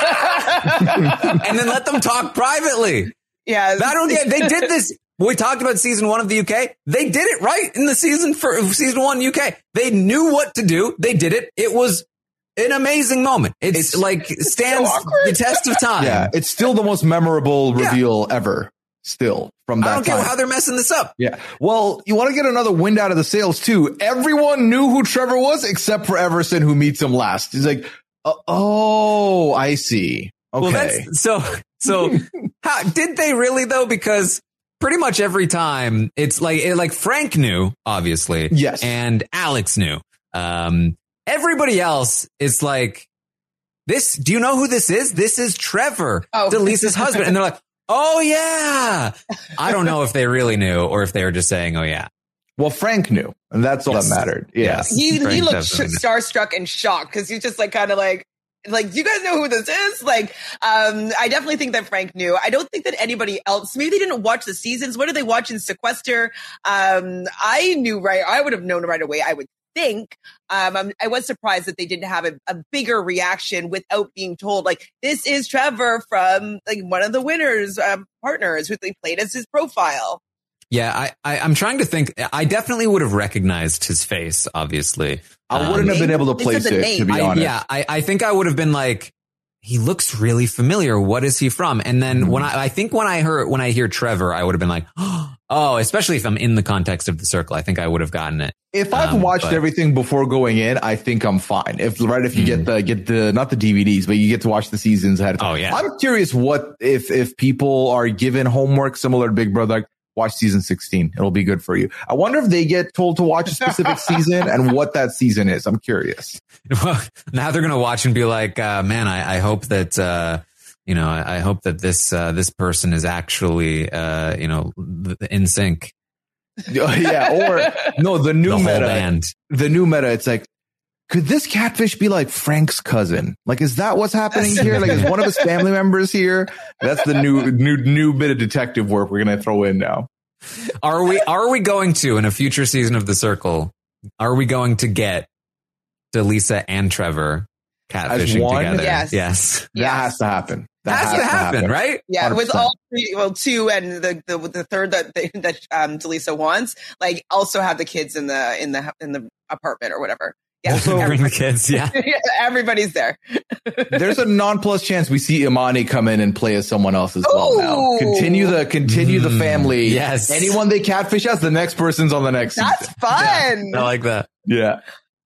And then let them talk privately. Yeah. They did this. We talked about season 1 of the UK. They did it right in the season 1 UK. They knew what to do. They did it. It was an amazing moment. It's like stands the test of time. Yeah. It's still the most memorable reveal ever. Still from that I don't time. get how they're messing this up. Yeah. Well, you want to get another wind out of the sails too. Everyone knew who Trevor was except for Everson, who meets him last. He's like, oh, I see. Okay. Well, so how did they really though? Because pretty much every time it's like Frank knew, obviously. Yes. And Alex knew. Everybody else is like, this, do you know who this is? This is Trevor, Delisa's husband. And they're like, oh, yeah. I don't know if they really knew or if they were just saying, oh, yeah. Well, Frank knew, and that's all that mattered. Yeah. Yes. He looked starstruck and shocked because he's just like kind of like, do you guys know who this is? Like, I definitely think that Frank knew. I don't think that anybody else, maybe they didn't watch the seasons. What did they watch in Sequester? I knew, right? I would have known right away, I would think. I was surprised that they didn't have a bigger reaction without being told, like, this is Trevor from like one of the winners partners who they played as his profile. Yeah, I'm trying to think. I definitely would have recognized his face, obviously. I wouldn't have been able to place it, to be honest. Yeah, I think I would have been like, he looks really familiar. What is he from? And then when I hear Trevor, I would have been like, oh, especially if I'm in the context of the circle, I think I would have gotten it. If I've watched everything before going in, I think I'm fine. If you get the not the DVDs, but you get to watch the seasons ahead of time. Oh yeah. I'm curious what if people are given homework similar to Big Brother, like watch season 16. It'll be good for you. I wonder if they get told to watch a specific season and what that season is. I'm curious. Well, now they're gonna watch and be like, man, I hope that I hope that this person is actually in sync. Yeah, or no, the new meta band. The new meta, it's like, could this catfish be like Frank's cousin? Like, is that what's happening here? Like, is one of his family members here? That's the new bit of detective work we're gonna throw in now. Are we going to, in a future season of The Circle, are we going to get Delisa and Trevor catfishing together? Yes. That has to happen. That has to happen, right? Yeah, 100%. with all three, well, 2 and the third that Delisa wants, like also have the kids in the apartment or whatever. Yeah, also bring the kids. Yeah, everybody's there. There's a non-plus chance we see Imani come in and play as someone else as well. Now continue the family. Yes, anyone they catfish as, the next person's on the next. That's season. fun. Yeah, I like that. Yeah.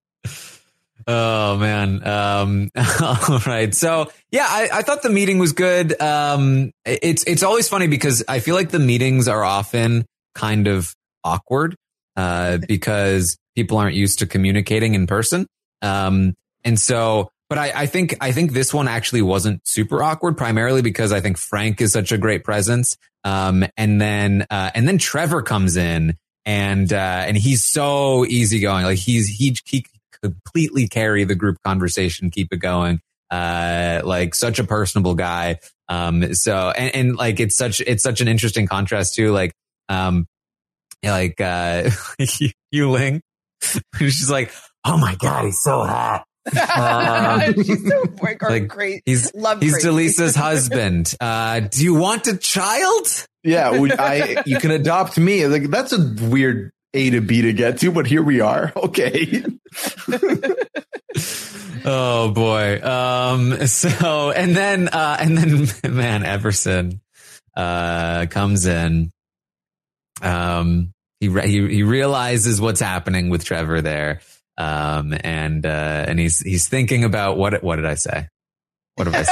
Oh man. All right. So yeah, I thought the meeting was good. It's always funny because I feel like the meetings are often kind of awkward, because people aren't used to communicating in person. And so, but I think this one actually wasn't super awkward, primarily because I think Frank is such a great presence. And then Trevor comes in and he's so easygoing. Like he completely carry the group conversation, keep it going. Like such a personable guy. So, and like, it's such an interesting contrast too. Like, Yu Ling, she's like, oh my God, he's so hot. She's so like, great. He's Delisa's husband. Do you want a child? Yeah. You can adopt me. Like, that's a weird A to B to get to, but here we are. Okay. Oh boy. So, and then man, Everson, comes in. He realizes what's happening with Trevor there. And he's thinking about what did I say? What have I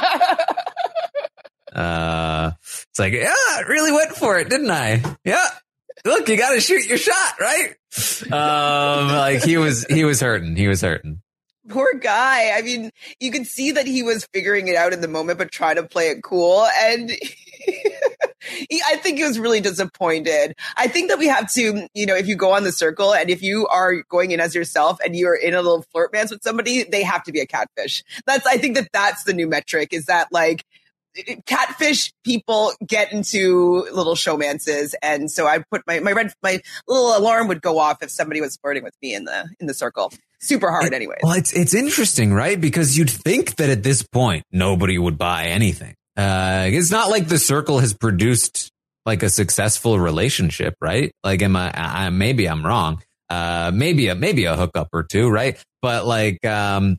said? It's like, yeah, I really went for it, didn't I? Yeah. Look, you got to shoot your shot, right? Like he was hurting. He was hurting. Poor guy. I mean, you could see that he was figuring it out in the moment, but trying to play it cool. And I think he was really disappointed. I think that we have to, if you go on the circle and if you are going in as yourself and you're in a little flirt dance with somebody, they have to be a catfish. I think that's the new metric, is that like catfish people get into little showmances. And so I put my little alarm would go off if somebody was flirting with me in the circle. Super hard anyway. Well, it's interesting, right? Because you'd think that at this point, nobody would buy anything. It's not like the circle has produced like a successful relationship, right? Like, maybe I'm wrong. Maybe a hookup or two, right? But like, why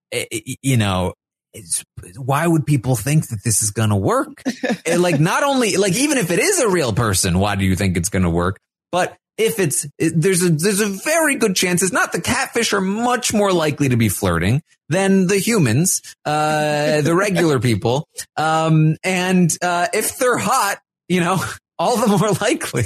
would people think that this is going to work? Like, not only like, even if it is a real person, why do you think it's going to work? But if there's a very good chance it's not. The catfish are much more likely to be flirting than the humans, the regular people. And if they're hot, all the more likely.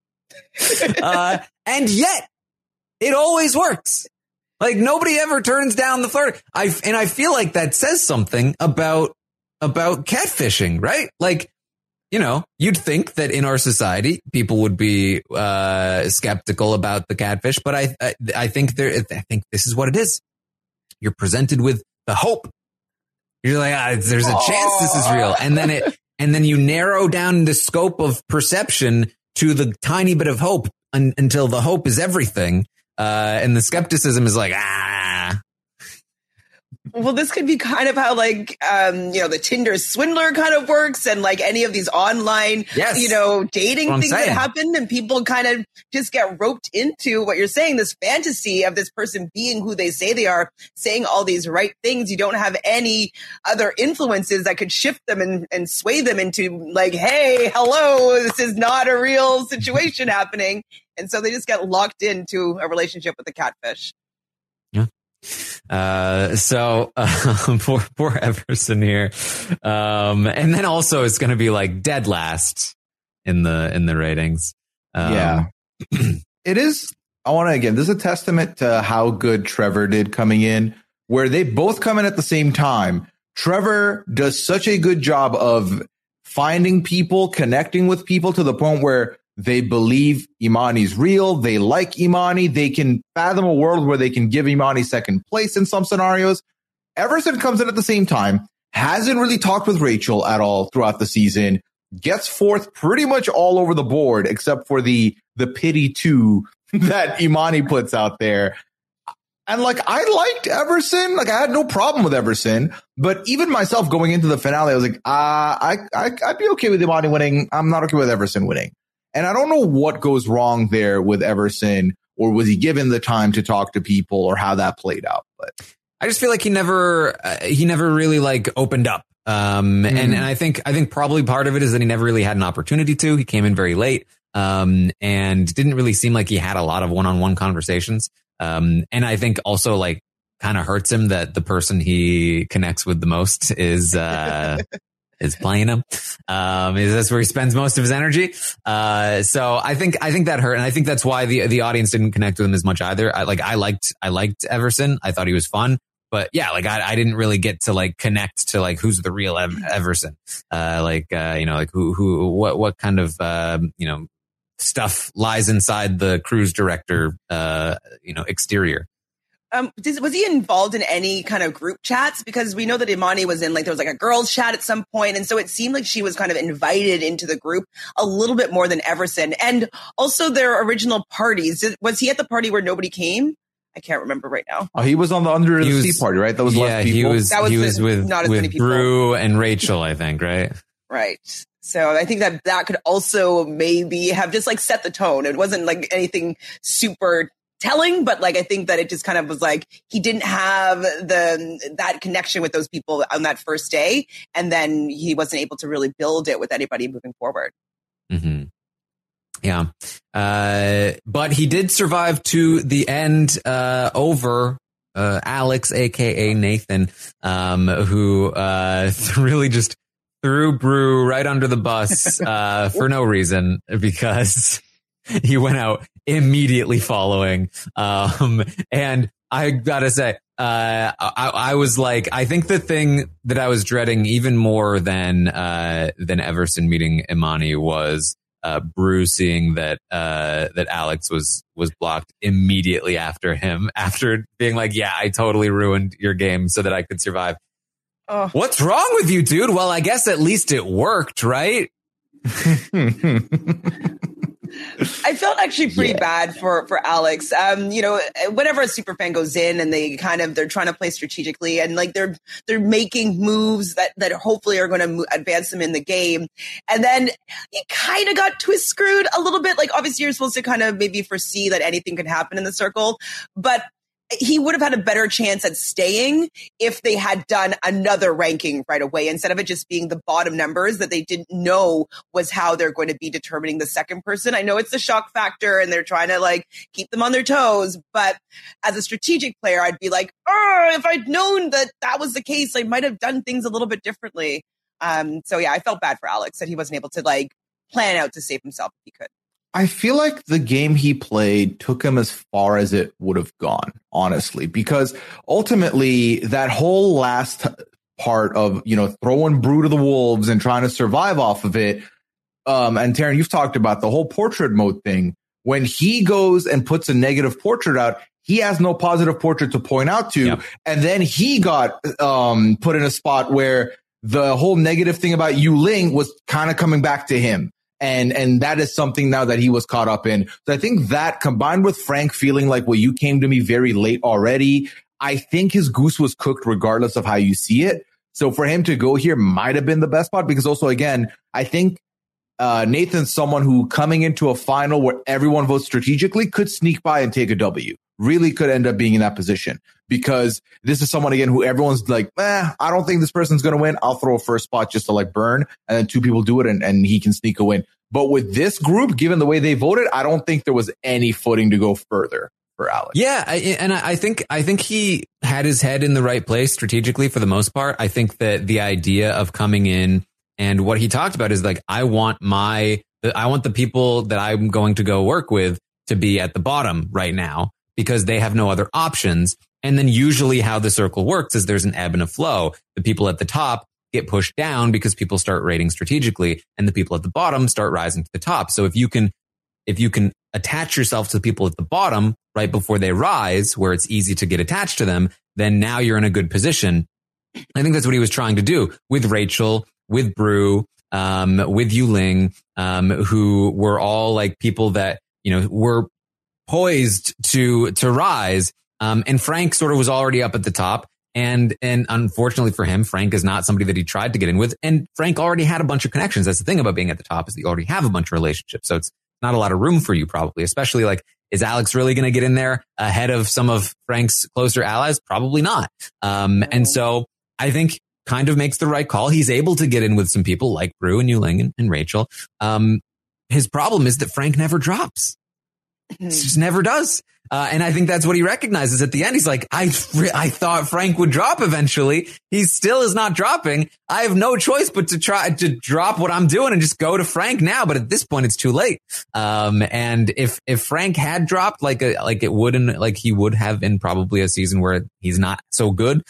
And yet it always works. Like, nobody ever turns down the flirt. I feel like that says something about catfishing, right? Like, you'd think that in our society, people would be skeptical about the catfish, but I think this is what it is. You're presented with the hope. You're like, there's a chance this is real, and then you narrow down the scope of perception to the tiny bit of hope until the hope is everything, and the skepticism is like, Well, this could be kind of how the Tinder swindler kind of works, and like any of these online, dating things that happen, and people kind of just get roped into what you're saying, this fantasy of this person being who they say they are, saying all these right things. You don't have any other influences that could shift them and sway them into like, hey, hello, this is not a real situation happening. And so they just get locked into a relationship with a catfish. Poor Everson here. And then also it's going to be like dead last in the ratings. It is. This is a testament to how good Trevor did coming in, where they both come in at the same time. Trevor does such a good job of finding people, connecting with people to the point where they believe Imani's real. They like Imani. They can fathom a world where they can give Imani second place in some scenarios. Everson comes in at the same time, hasn't really talked with Rachel at all throughout the season, gets fourth pretty much all over the board, except for the pity 2 that Imani puts out there. And like, I liked Everson. Like, I had no problem with Everson, but even myself going into the finale, I was like, I'd be okay with Imani winning. I'm not okay with Everson winning. And I don't know what goes wrong there with Everson, or was he given the time to talk to people, or how that played out. But I just feel like he never really like opened up. And I think probably part of it is that he never really had an opportunity to. He came in very late, and didn't really seem like he had a lot of one-on-one conversations. And I think also like kind of hurts him that the person he connects with the most is playing him. That's where he spends most of his energy. So I think that hurt. And I think that's why the audience didn't connect with him as much either. I liked Everson. I thought he was fun, but yeah, like I didn't really get to like connect to like, who's the real Everson? What kind of, stuff lies inside the cruise director, exterior. Was he involved in any kind of group chats? Because we know that Imani was in, like, there was like a girls chat at some point. And so it seemed like she was kind of invited into the group a little bit more than Everson. And also their original parties. Was he at the party where nobody came? I can't remember right now. Oh, he was on the Under the Sea party, right? That was less people. He was with Brew and Rachel, I think, right? Right. So I think that could also maybe have just like set the tone. It wasn't like anything super telling, but like I think that it just kind of was like he didn't have that connection with those people on that first day, and then he wasn't able to really build it with anybody moving forward. Mm-hmm. Yeah, but he did survive to the end over Alex, aka Nathan, who really just threw Brew right under the bus for no reason, because he went out immediately following. And I gotta say, I was like, I think the thing that I was dreading even more than Everson meeting Imani was Brew seeing that Alex was blocked immediately after him, after being like, yeah, I totally ruined your game so that I could survive. Oh. What's wrong with you, dude? Well, I guess at least it worked, right? I felt actually pretty bad for Alex. Whenever a super fan goes in and they're trying to play strategically, and like they're making moves that hopefully are going to advance them in the game. And then he kind of got twist screwed a little bit. Like obviously you're supposed to kind of maybe foresee that anything could happen in the circle, but he would have had a better chance at staying if they had done another ranking right away, instead of it just being the bottom numbers that they didn't know was how they're going to be determining the second person. I know it's the shock factor and they're trying to like keep them on their toes, but as a strategic player, I'd be like, if I'd known that was the case, I might have done things a little bit differently. So yeah, I felt bad for Alex that he wasn't able to like plan out to save himself if he could. I feel like the game he played took him as far as it would have gone, honestly, because ultimately that whole last part of, throwing Brew to the wolves and trying to survive off of it. And Taryn, you've talked about the whole portrait mode thing. When he goes and puts a negative portrait out, he has no positive portrait to point out to. Yep. And then he got put in a spot where the whole negative thing about Yu Ling was kind of coming back to him. And that is something now that he was caught up in. So I think that combined with Frank feeling like, well, you came to me very late already. I think his goose was cooked regardless of how you see it. So for him to go here might have been the best spot, because also, again, I think Nathan's someone who coming into a final where everyone votes strategically could sneak by and take a W. Really could end up being in that position, because this is someone, again, who everyone's like, I don't think this person's going to win. I'll throw a first spot just to like burn. And then two people do it and he can sneak a win. But with this group, given the way they voted, I don't think there was any footing to go further for Alex. Yeah. I think he had his head in the right place strategically for the most part. I think that the idea of coming in and what he talked about is like, I want the people that I'm going to go work with to be at the bottom right now, because they have no other options. And then usually how the circle works is there's an ebb and a flow. The people at the top get pushed down because people start rating strategically, and the people at the bottom start rising to the top. So if you can attach yourself to the people at the bottom right before they rise, where it's easy to get attached to them, then now you're in a good position. I think that's what he was trying to do with Rachel, with Brew, with Yu Ling, who were all like people that, were poised to rise. And Frank sort of was already up at the top. And unfortunately for him, Frank is not somebody that he tried to get in with. And Frank already had a bunch of connections. That's the thing about being at the top, is that you already have a bunch of relationships. So it's not a lot of room for you, probably, especially like, is Alex really going to get in there ahead of some of Frank's closer allies? Probably not. And so I think kind of makes the right call. He's able to get in with some people like Brew and Yu Ling and Rachel. His problem is that Frank never drops. It just never does. And I think that's what he recognizes at the end. He's like, I thought Frank would drop eventually. He still is not dropping. I have no choice but to try to drop what I'm doing and just go to Frank now. But at this point, it's too late. And if Frank had dropped like it would, like he would have in probably a season where he's not so good.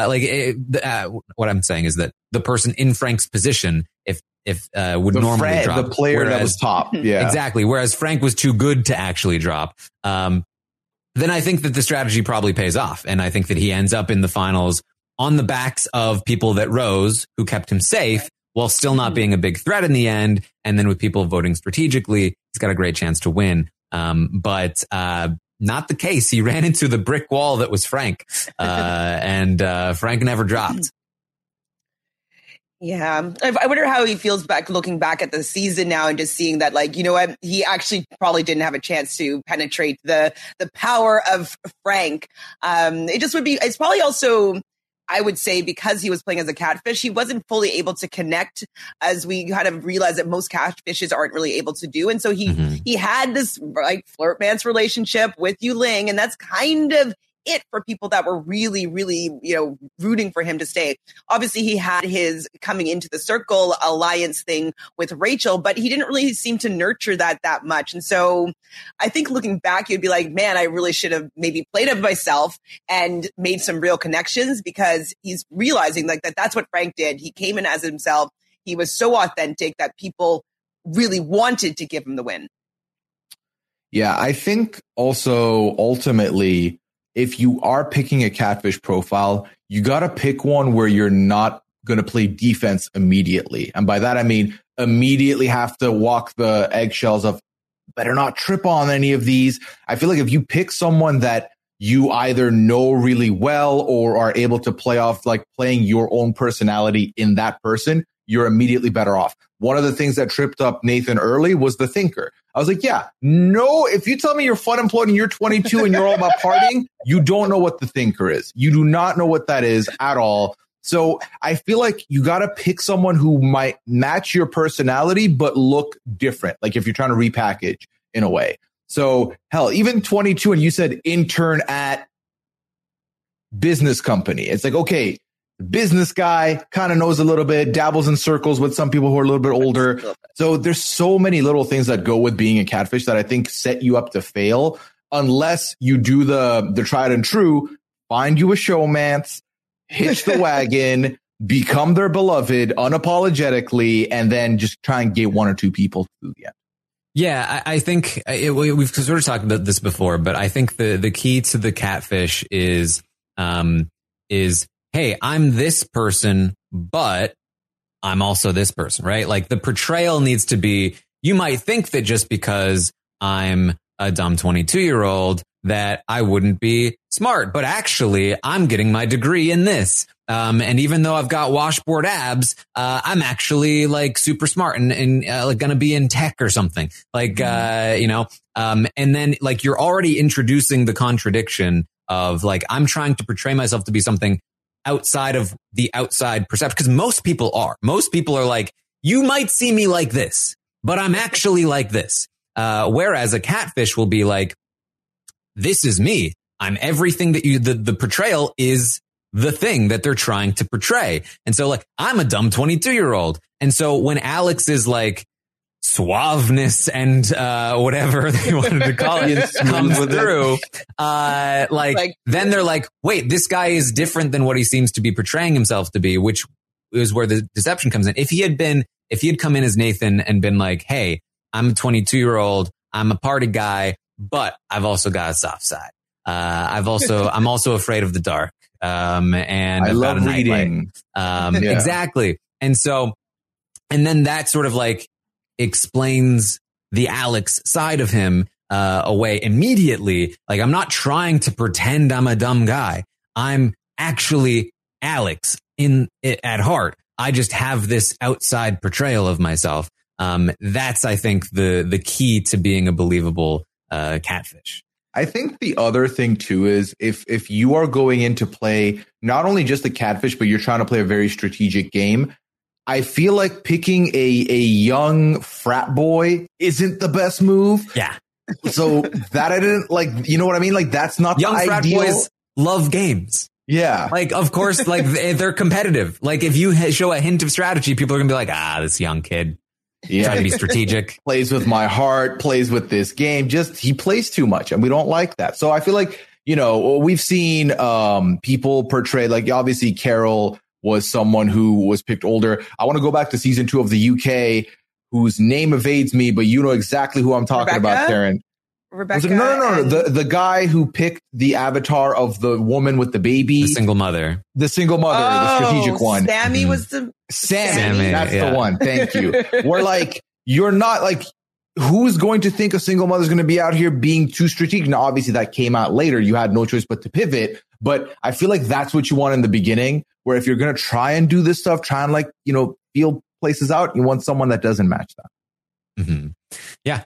What I'm saying is that the person in Frank's position, if would normally drop, the player that was top. Yeah, exactly. Whereas Frank was too good to actually drop. Then I think that the strategy probably pays off. And I think that he ends up in the finals on the backs of people that rose, who kept him safe while still not being a big threat in the end. And then with people voting strategically, he's got a great chance to win. But not the case. He ran into the brick wall that was Frank, and Frank never dropped. Yeah. I wonder how he feels looking back at the season now and just seeing that, like, you know what, he actually probably didn't have a chance to penetrate the power of Frank. It's probably also, I would say, because he was playing as a catfish, he wasn't fully able to connect, as we kind of realize that most catfishes aren't really able to do. And so he had this like flirtmance relationship with Yu Ling, and that's kind of it for people that were really, really, rooting for him to stay. Obviously, he had his coming into the circle alliance thing with Rachel, but he didn't really seem to nurture that much. And so I think looking back, you'd be like, man, I really should have maybe played up myself and made some real connections, because he's realizing like that's what Frank did. He came in as himself. He was so authentic that people really wanted to give him the win. Yeah, I think also ultimately, if you are picking a catfish profile, you got to pick one where you're not going to play defense immediately. And by that, I mean, immediately have to walk the eggshells of better not trip on any of these. I feel like if you pick someone that you either know really well or are able to play off, like playing your own personality in that person, you're immediately better off. One of the things that tripped up Nathan early was the thinker. I was like, if you tell me you're fun employed and you're 22 and you're all about partying, you don't know what the thinker is. You do not know what that is at all. So I feel like you got to pick someone who might match your personality, but look different. Like if you're trying to repackage in a way. So hell, even 22, and you said intern at business company. It's like, okay, business guy, kind of knows a little bit, dabbles in circles with some people who are a little bit older. So there's so many little things that go with being a catfish that I think set you up to fail, unless you do the tried and true, find you a showmance, hitch the wagon, become their beloved unapologetically, and then just try and get one or two people to the end. Yeah, I think we've sort of talked about this before, but I think the key to the catfish is, hey, I'm this person, but I'm also this person, right? Like the portrayal needs to be, you might think that just because I'm a dumb 22-year-old that I wouldn't be smart, but actually I'm getting my degree in this. And even though I've got washboard abs, I'm actually like super smart and like going to be in tech or something like, and then like you're already introducing the contradiction of like, I'm trying to portray myself to be something outside of the outside perception. Because most people are like, you might see me like this, but I'm actually like this. Whereas a catfish will be like, this is me. I'm everything that the portrayal is the thing that they're trying to portray. And so like, I'm a dumb 22-year-old. And so when Alex is like suaveness and, whatever they wanted to call it comes through, then they're like, wait, this guy is different than what he seems to be portraying himself to be, which is where the deception comes in. If he had come in as Nathan and been like, hey, I'm a 22-year-old, I'm a party guy, but I've also got a soft side. I'm also afraid of the dark. And I love reading. Exactly. And so, and then that sort of like explains the Alex side of him, away immediately. Like, I'm not trying to pretend I'm a dumb guy. I'm actually Alex at heart. I just have this outside portrayal of myself. That's, I think, the key to being a believable, catfish. I think the other thing too is if you are going in to play not only just the catfish, but you're trying to play a very strategic game, I feel like picking a young frat boy isn't the best move. Yeah. So that I didn't like, you know what I mean? Like that's not young the frat ideal. boys love games. Yeah. Like, of course, like they're competitive. Like if you show a hint of strategy, people are going to be like, this young kid. Yeah. Trying to be strategic. Plays with my heart, plays with this game. Just he plays too much and we don't like that. So I feel like, we've seen people portray, like obviously Carol was someone who was picked older. I want to go back to season 2 of the UK, whose name evades me, but you know exactly who I'm talking about, Karen. Rebecca. No. The guy who picked the avatar of the woman with the baby. The single mother. The strategic one. Sammy was the... Sammy. That's the one. Thank you. We're like, you're not like, who's going to think a single mother's going to be out here being too strategic? Now, obviously that came out later. You had no choice but to pivot. But I feel like that's what you want in the beginning, where if you're going to try and do this stuff, try and like, feel places out, you want someone that doesn't match that. Mm-hmm. Yeah.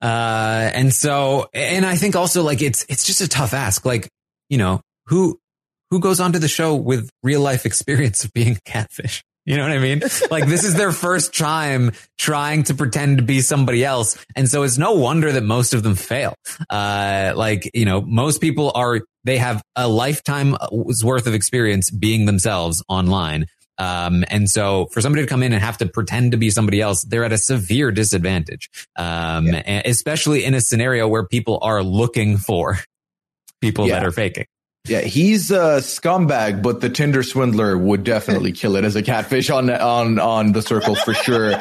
And I think also like, it's just a tough ask. Like, who goes onto the show with real life experience of being a catfish? You know what I mean? Like, this is their first time trying to pretend to be somebody else. And so it's no wonder that most of them fail. Most people they have a lifetime's worth of experience being themselves online. And so for somebody to come in and have to pretend to be somebody else, they're at a severe disadvantage. Especially in a scenario where people are looking for people that are faking. Yeah, he's a scumbag, but the Tinder swindler would definitely kill it as a catfish on the circle for sure.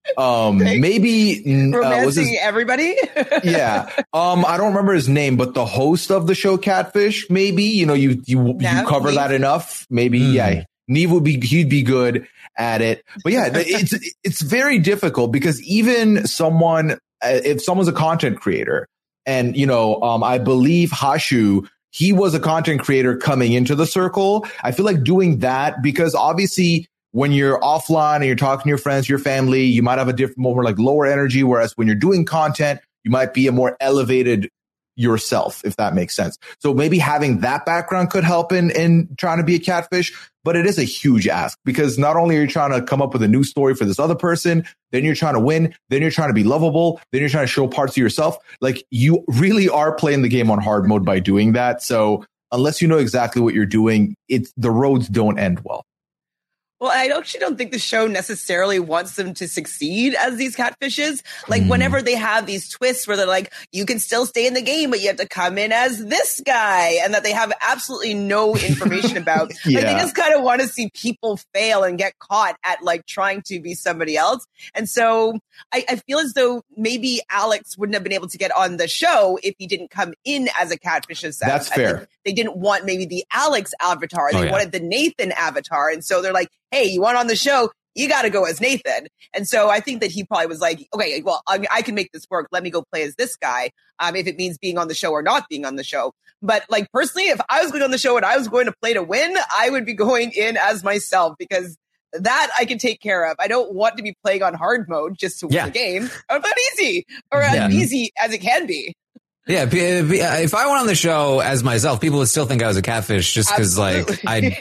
Maybe romancing everybody. Yeah. I don't remember his name, but the host of the show Catfish, maybe, you cover that enough. Maybe, Neve he'd be good at it. But yeah, it's very difficult because even if someone's a content creator and, I believe Hashu, he was a content creator coming into the circle. I feel like doing that because obviously when you're offline and you're talking to your friends, your family, you might have a different, more like lower energy. Whereas when you're doing content, you might be a more elevated yourself, if that makes sense. So maybe having that background could help in trying to be a catfish, but it is a huge ask because not only are you trying to come up with a new story for this other person, then you're trying to win, then you're trying to be lovable, then you're trying to show parts of yourself. Like you really are playing the game on hard mode by doing that. So unless you know exactly what you're doing, the roads don't end well. Well, I actually don't think the show necessarily wants them to succeed as these catfishes. Like whenever they have these twists where they're like, you can still stay in the game, but you have to come in as this guy, and that they have absolutely no information about. Like they just kind of want to see people fail and get caught at like trying to be somebody else. And so I feel as though maybe Alex wouldn't have been able to get on the show if he didn't come in as a catfish. That's fair. They didn't want maybe the Alex avatar. They wanted the Nathan avatar. And so they're like, hey, you want on the show? You got to go as Nathan. And so I think that he probably was like, okay, well, I can make this work. Let me go play as this guy. If it means being on the show or not being on the show. But like personally, if I was going on the show and I was going to play to win, I would be going in as myself because that I can take care of. I don't want to be playing on hard mode just to win the game. But easy or as easy as it can be. Yeah, if I went on the show as myself, people would still think I was a catfish just because, like,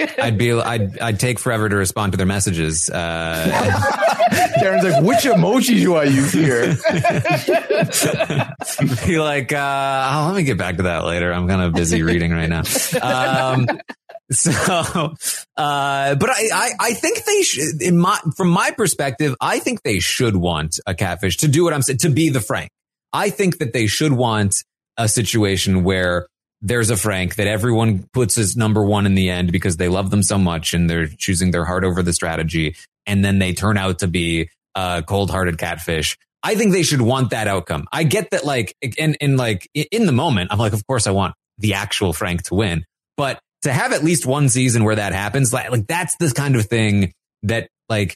I'd take forever to respond to their messages. Darren's like, which emoji do I use here? Be like, let me get back to that later. I'm kind of busy reading right now. But I think they should, from my perspective, I think they should want a catfish to do what I'm saying, to be the Frank. I think that they should want a situation where there's a Frank that everyone puts as number one in the end because they love them so much and they're choosing their heart over the strategy. And then they turn out to be a cold-hearted catfish. I think they should want that outcome. I get that, like, in the moment, I'm like, of course I want the actual Frank to win. But to have at least one season where that happens, like that's the kind of thing that, like,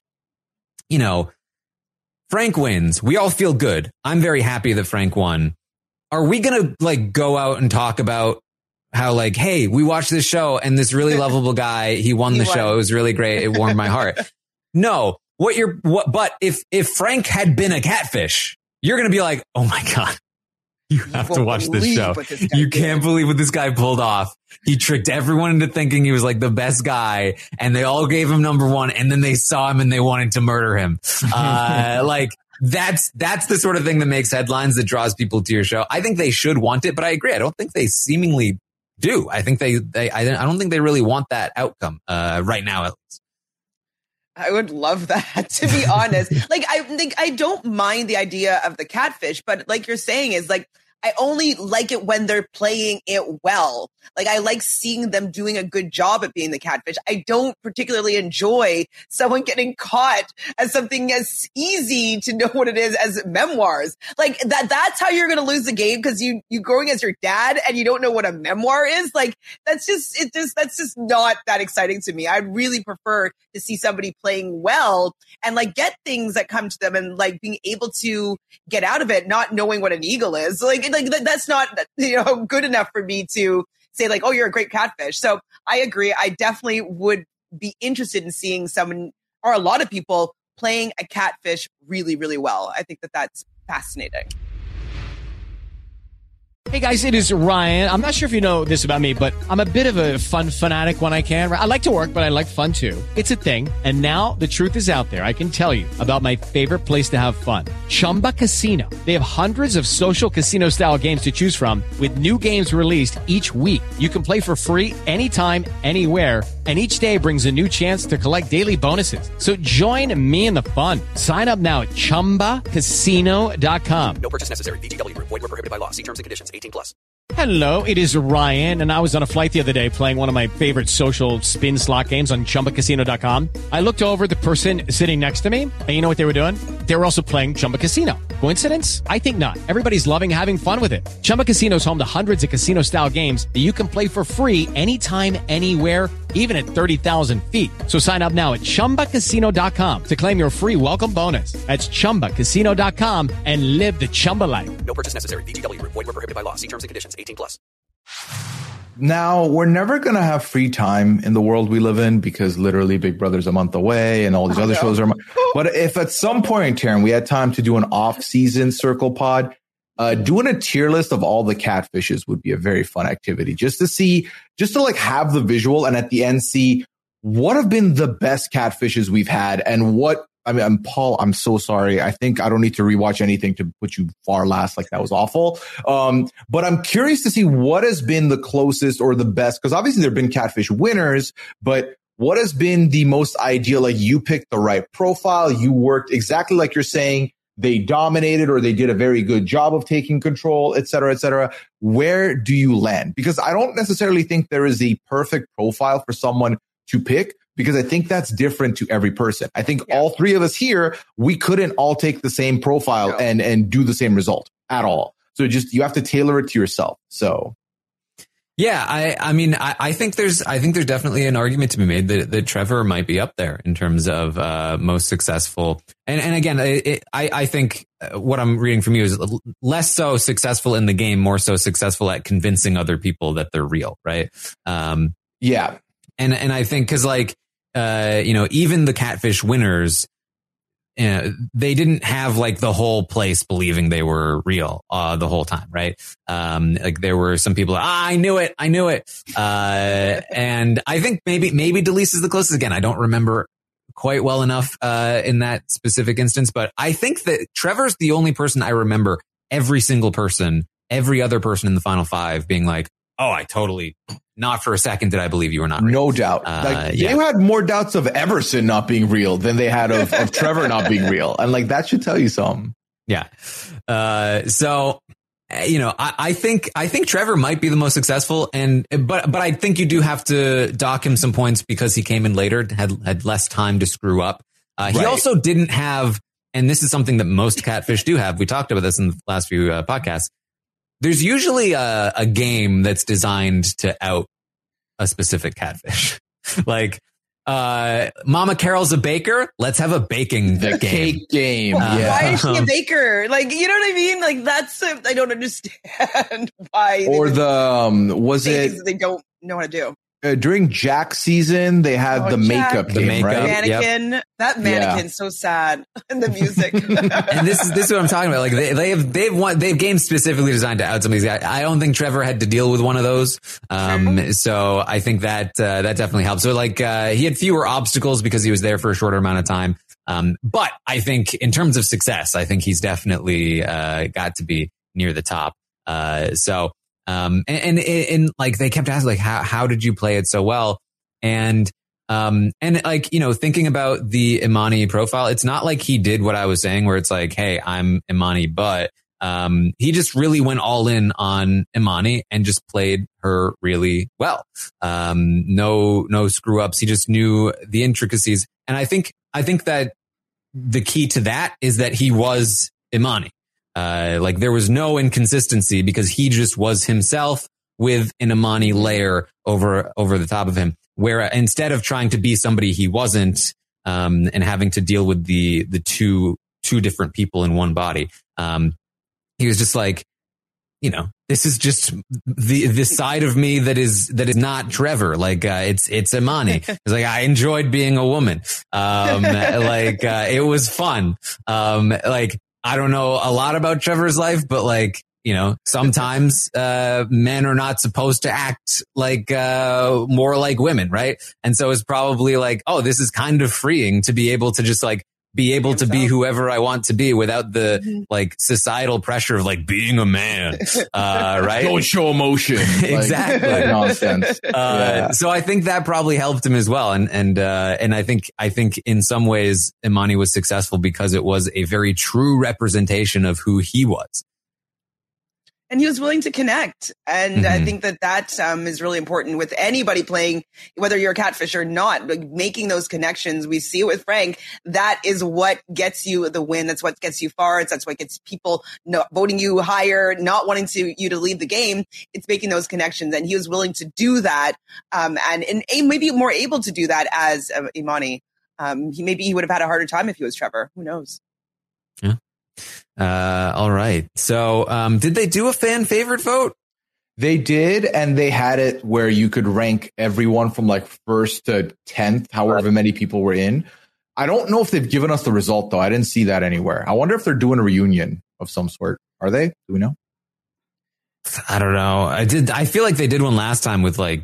Frank wins. We all feel good. I'm very happy that Frank won. Are we going to like go out and talk about how like, hey, we watched this show and this really lovable guy, he won the show. It was really great. It warmed my heart. No, but if Frank had been a catfish, you're going to be like, oh my God, you have to watch this show. You can't believe what this guy pulled off. He tricked everyone into thinking he was like the best guy and they all gave him number one and then they saw him and they wanted to murder him. Like that's the sort of thing that makes headlines, that draws people to your show. I think they should want it, but I agree. I don't think they seemingly do. I think I don't think they really want that outcome, right now at least. I would love that, to be honest. Like, I don't mind the idea of the catfish, but like you're saying is like, I only like it when they're playing it well. Like, I like seeing them doing a good job at being the catfish. I don't particularly enjoy someone getting caught as something as easy to know what it is as memoirs. Like, that's how you're going to lose the game, because you growing as your dad and you don't know what a memoir is. Like, that's just not that exciting to me. I'd really prefer to see somebody playing well and like get things that come to them and like being able to get out of it, not knowing what an eagle is. Like that's not, good enough for me to say like, oh, you're a great catfish. So I agree. I definitely would be interested in seeing someone or a lot of people playing a catfish really, really well. I think that that's fascinating. Hey guys, it is Ryan. I'm not sure if you know this about me, but I'm a bit of a fun fanatic when I can. I like to work, but I like fun too. It's a thing. And now the truth is out there. I can tell you about my favorite place to have fun. Chumba Casino. They have hundreds of social casino style games to choose from with new games released each week. You can play for free anytime, anywhere. And each day brings a new chance to collect daily bonuses. So join me in the fun. Sign up now at ChumbaCasino.com. No purchase necessary. VGW Group. Void where prohibited by law. See terms and conditions. 18+. Hello, it is Ryan, and I was on a flight the other day playing one of my favorite social spin slot games on ChumbaCasino.com. I looked over at the person sitting next to me, and you know what they were doing? They were also playing Chumba Casino. Coincidence? I think not. Everybody's loving having fun with it. Chumba Casino is home to hundreds of casino-style games that you can play for free anytime, anywhere, even at 30,000 feet. So sign up now at ChumbaCasino.com to claim your free welcome bonus. That's ChumbaCasino.com and live the Chumba life. No purchase necessary. VGW Group. Void where prohibited by law. See terms and conditions. 18+. Now, we're never going to have free time in the world we live in because literally Big Brother's a month away and all these other shows are. But if at some point, Taryn, we had time to do an off-season circle pod, doing a tier list of all the catfishes would be a very fun activity just to like have the visual and at the end see what have been the best catfishes we've had and what. I mean, Paul, I'm so sorry. I think I don't need to rewatch anything to put you far last. Like that was awful. But I'm curious to see what has been the closest or the best, because obviously there have been catfish winners, but what has been the most ideal? Like you picked the right profile. You worked exactly like you're saying. They dominated or they did a very good job of taking control, et cetera, et cetera. Where do you land? Because I don't necessarily think there is a perfect profile for someone to pick, because I think that's different to every person. I think all three of us here, we couldn't all take the same profile and do the same result at all. So you have to tailor it to yourself. So. Yeah, I think there's definitely an argument to be made that Trevor might be up there in terms of most successful. And again, I think what I'm reading from you is less so successful in the game, more so successful at convincing other people that they're real, right? Yeah. And I think because even the catfish winners, they didn't have like the whole place believing they were real the whole time, right? Like there were some people, I knew it. And I think maybe Delise is the closest. Again, I don't remember quite well enough in that specific instance, but I think that Trevor's the only person I remember every other person in the final five being like, oh, not for a second did I believe you were not real. No doubt. They had more doubts of Everson not being real than they had of Trevor not being real. And like, that should tell you something. Yeah. So, I think Trevor might be the most successful but I think you do have to dock him some points because he came in later, had less time to screw up. He also didn't have, and this is something that most catfish do have. We talked about this in the last few podcasts. There's usually a game that's designed to out a specific catfish. Like, Mama Carol's a baker. Let's have a baking game. Cake game. Why is she a baker? Like, you know what I mean? Like, that's, I don't understand why. Or they don't know how to do. During Jack's season, they had the makeup game, right? Mannequin. Yep. That mannequin's so sad in the music. And this is what I'm talking about. Like they've games specifically designed to out some of these guys. I don't think Trevor had to deal with one of those. So I think that definitely helps. So like he had fewer obstacles because he was there for a shorter amount of time. But I think in terms of success, I think he's definitely got to be near the top. And like they kept asking like how did you play it so well? And like, thinking about the Imani profile, it's not like he did what I was saying where it's like, hey, I'm Imani, but he just really went all in on Imani and just played her really well. No screw ups. He just knew the intricacies. And I think that the key to that is that he was Imani. Like there was no inconsistency because he just was himself with an Imani layer over the top of him, where instead of trying to be somebody he wasn't, and having to deal with the two different people in one body, he was just like, this is just the side of me that is not Trevor. Like, it's Imani. It's like, I enjoyed being a woman. It was fun. Like, I don't know a lot about Trevor's life, but like, you know, sometimes, men are not supposed to act like, more like women. Right. And so it's probably like, oh, this is kind of freeing to be able to just like, be able to be whoever I want to be without the like societal pressure of like being a man, right? Don't show emotion. Exactly. Like nonsense. So I think that probably helped him as well. And I think in some ways Imani was successful because it was a very true representation of who he was. And he was willing to connect. And I think that is really important with anybody playing, whether you're a catfish or not, like making those connections. We see it with Frank. That is what gets you the win. That's what gets you far. That's what gets people voting you higher, not wanting you to leave the game. It's making those connections. And he was willing to do that. And maybe more able to do that as Imani. He would have had a harder time if he was Trevor. Who knows? Yeah. All right. So, did they do a fan favorite vote? They did, and they had it where you could rank everyone from like 1st to 10th, however many people were in. I don't know if they've given us the result though. I didn't see that anywhere. I wonder if they're doing a reunion of some sort. Are they? Do we know? I don't know. I feel like they did one last time with like,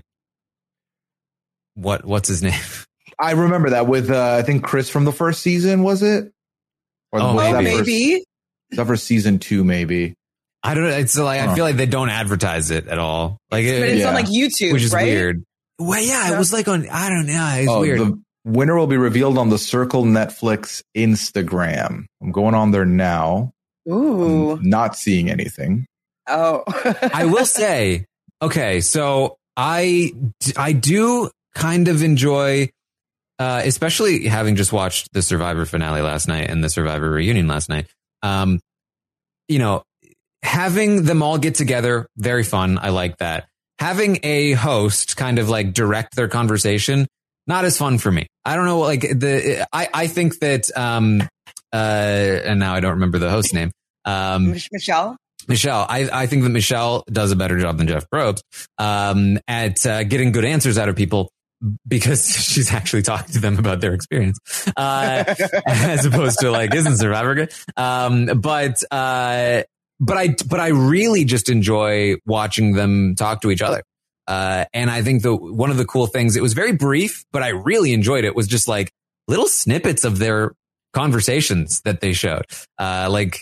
what's his name? I remember that with, I think Chris from the first season, was it? Or maybe. That for season 2, maybe. I don't know. It's like, I feel like they don't advertise it at all. Like, but it's on like YouTube, which is right? weird. Well, yeah, it was like on, I don't know. It's weird. The winner will be revealed on the Circle Netflix Instagram. I'm going on there now. Ooh. I'm not seeing anything. Oh. I will say, okay, so I do kind of enjoy, especially having just watched the Survivor finale last night and the Survivor reunion last night. You know, having them all get together, very fun. I like that. Having a host kind of like direct their conversation, not as fun for me. I don't know, like I think that, and now I don't remember the host name. Michelle. I think that Michelle does a better job than Jeff Probst, at, getting good answers out of people, because she's actually talking to them about their experience, as opposed to like, isn't Survivor good? But I really just enjoy watching them talk to each other. And I think one of the cool things, it was very brief, but I really enjoyed it, was just like little snippets of their conversations that they showed. Like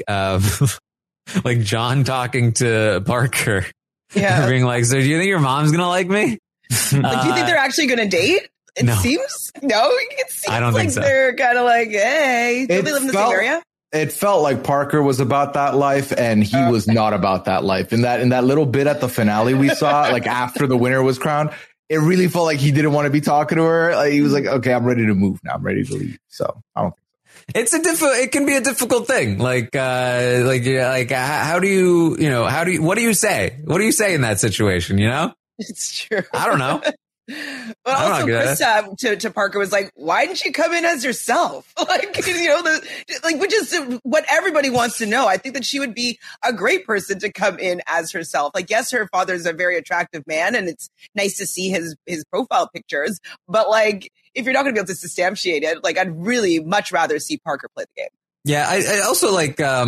John talking to Parker. Yeah. Being like, so do you think your mom's going to like me? Like, do you think they're actually going to date? It seems I don't think so. They're kind of like, hey, do they live in the same area? It felt like Parker was about that life, and he was not about that life. In that little bit at the finale we saw, like after the winner was crowned, it really felt like he didn't want to be talking to her. Like, he was like, okay, I'm ready to move now. I'm ready to leave. So I don't think it can be a difficult thing. Like, how do you what do you say? What do you say in that situation? You know? It's true. I don't know. But also, Chris to Parker was like, "Why didn't you come in as yourself?" Like, which is what everybody wants to know. I think that she would be a great person to come in as herself. Like, yes, her father's a very attractive man, and it's nice to see his profile pictures. But like, if you're not going to be able to substantiate it, like, I'd really much rather see Parker play the game. Yeah, I also like, I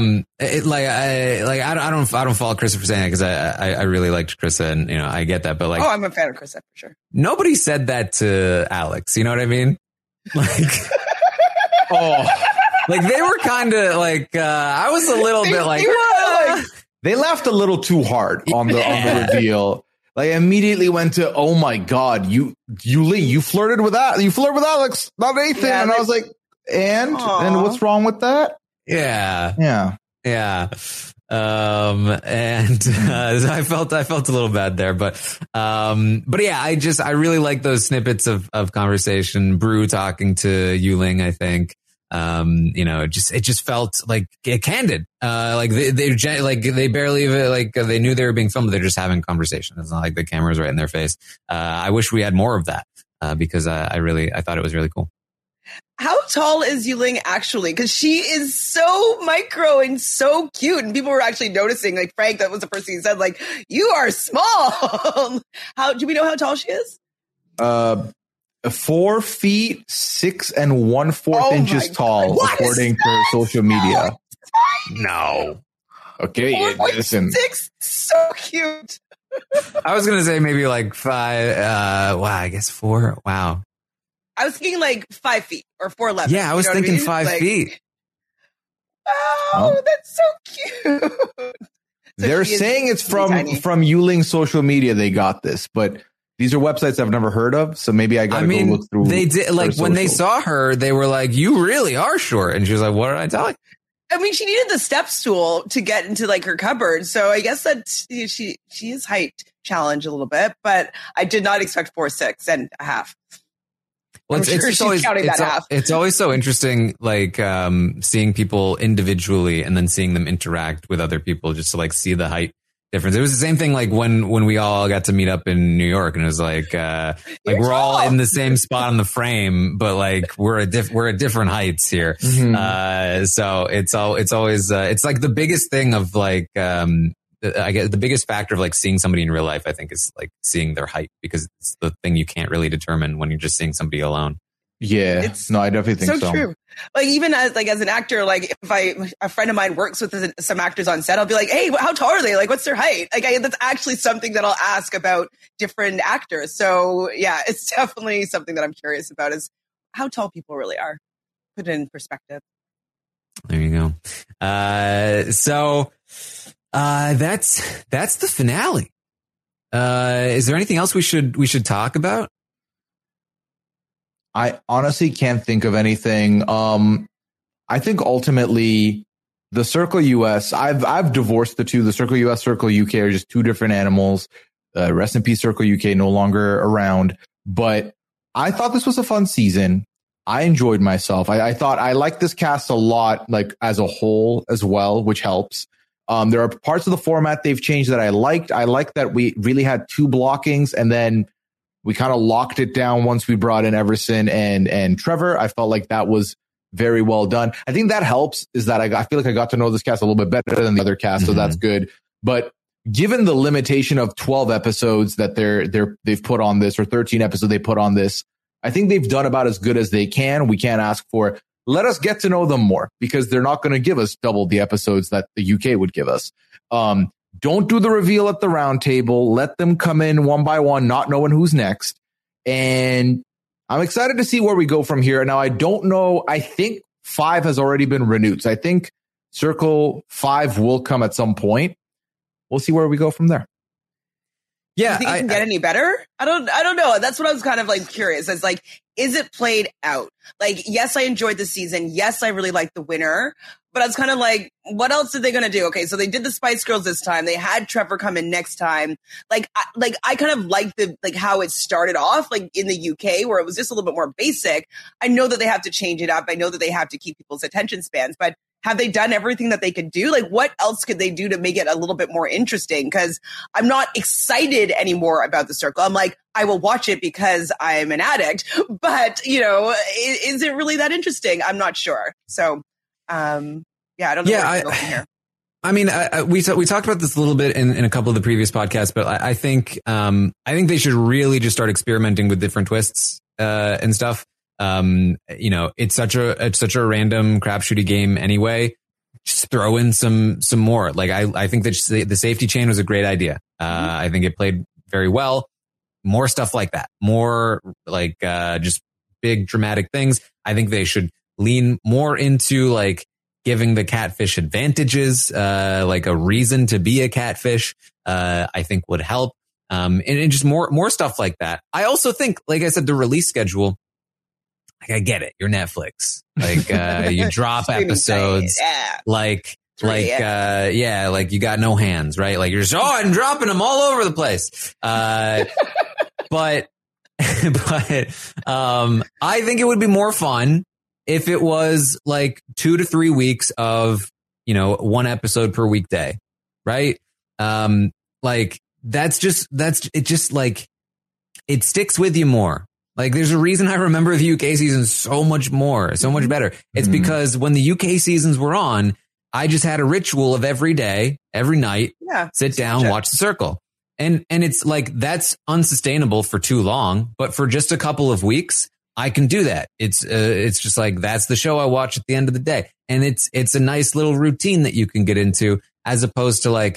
don't follow Krista for saying that, because I really liked Krista, and, you know, I get that, but like, I'm a fan of Krista for sure. Nobody said that to Alex. You know what I mean? Like, like they were kind of like, I was a little bit like, they laughed a little too hard on the reveal. Like, immediately went to, oh my God, you flirted with that. You flirted with Alex, not Nathan. Yeah, and I was like, and what's wrong with that? Yeah. And I felt a little bad there, but yeah, I really like those snippets of conversation. Brew talking to Yuling, I think, you know, it just felt like candid. Like they barely even, like, they knew they were being filmed. They're just having conversation. It's not like the camera's right in their face. I wish we had more of that, because I thought it was really cool. How tall is Yuling actually? Because she is so micro and so cute. And people were actually noticing, like Frank, that was the first thing he said, like, you are small. How do we know how tall she is? 4 feet 6 1/4 inches tall, according to social media. No. Okay, listen. 6, so cute. I was gonna say maybe like 5. Wow, I guess 4. Wow. I was thinking like 5 feet or 4'11". Yeah, I was thinking 5 feet. Oh, that's so cute. So they're saying it's from Yuling social media. They got this, but these are websites I've never heard of. So maybe I got to go look through. They did like when they saw her, they were like, "You really are short," and she was like, "What did I tell you?" I mean, she needed the step stool to get into like her cupboard. So I guess that she is height challenged a little bit, but I did not expect 4'6.5". Well, it's always so interesting, like seeing people individually and then seeing them interact with other people just to like see the height difference. It was the same thing like when we all got to meet up in New York, and it was like we're all in the same spot on the frame, but like we're at different heights here. Mm-hmm. So it's always it's like the biggest thing of like I guess the biggest factor of like seeing somebody in real life, I think, is like seeing their height, because it's the thing you can't really determine when you're just seeing somebody alone. Yeah, I definitely think so. True. Like even as an actor, like if a friend of mine works with some actors on set, I'll be like, hey, how tall are they? Like, what's their height? Like that's actually something that I'll ask about different actors. So yeah, it's definitely something that I'm curious about, is how tall people really are. Put it in perspective. There you go. So that's the finale. Is there anything else we should talk about? I honestly can't think of anything. I think ultimately the Circle US, I've divorced the two. The Circle US, Circle UK are just two different animals. Rest in peace, Circle UK, no longer around. But I thought this was a fun season. I enjoyed myself. I thought I liked this cast a lot, like as a whole as well, which helps. There are parts of the format they've changed that I liked. I liked that we really had 2 blockings, and then we kind of locked it down once we brought in Everson and Trevor. I felt like that was very well done. I think that helps, is that I feel like I got to know this cast a little bit better than the other cast, so that's good. But given the limitation of 12 episodes that they've put on this, or 13 episodes they put on this, I think they've done about as good as they can. We can't ask for, let us get to know them more, because they're not going to give us double the episodes that the UK would give us. Don't do the reveal at the round table. Let them come in one by one, not knowing who's next. And I'm excited to see where we go from here. Now, I don't know. I think 5 has already been renewed. So I think Circle 5 will come at some point. We'll see where we go from there. Yeah. Do you think it can get any better? I don't know. That's what I was kind of like curious. It's like, is it played out? Like, yes, I enjoyed the season. Yes, I really liked the winner. But I was kind of like, what else are they going to do? Okay, so they did the Spice Girls this time. They had Trevor come in next time. I kind of liked how it started off, like in the UK, where it was just a little bit more basic. I know that they have to change it up. I know that they have to keep people's attention spans, but have they done everything that they could do? Like, what else could they do to make it a little bit more interesting? Because I'm not excited anymore about the Circle. I'm like, I will watch it because I'm an addict, but is it really that interesting? I'm not sure. So, I don't know. Yeah, I mean, we talked about this a little bit in a couple of the previous podcasts, but I think they should really just start experimenting with different twists and stuff. It's such a random crapshooty game anyway. Just throw in some more. Like I think that the safety chain was a great idea. I think it played very well. More stuff like that. More like just big dramatic things. I think they should lean more into like giving the catfish advantages, like a reason to be a catfish. I think would help. And just more stuff like that. I also think, like I said, the release schedule. Like, I get it. You're Netflix. Like, you drop episodes. Like you got no hands, right? Like, you're just, I'm dropping them all over the place. But I think it would be more fun if it was like 2 to 3 weeks of, 1 episode per weekday, right? Like, it sticks with you more. Like, there's a reason I remember the UK season so much more, so much better. It's because when the UK seasons were on, I just had a ritual of every day, every night, sit down, watch The Circle. And it's like, that's unsustainable for too long, but for just a couple of weeks, I can do that. It's just like, that's the show I watch at the end of the day. And it's a nice little routine that you can get into, as opposed to like,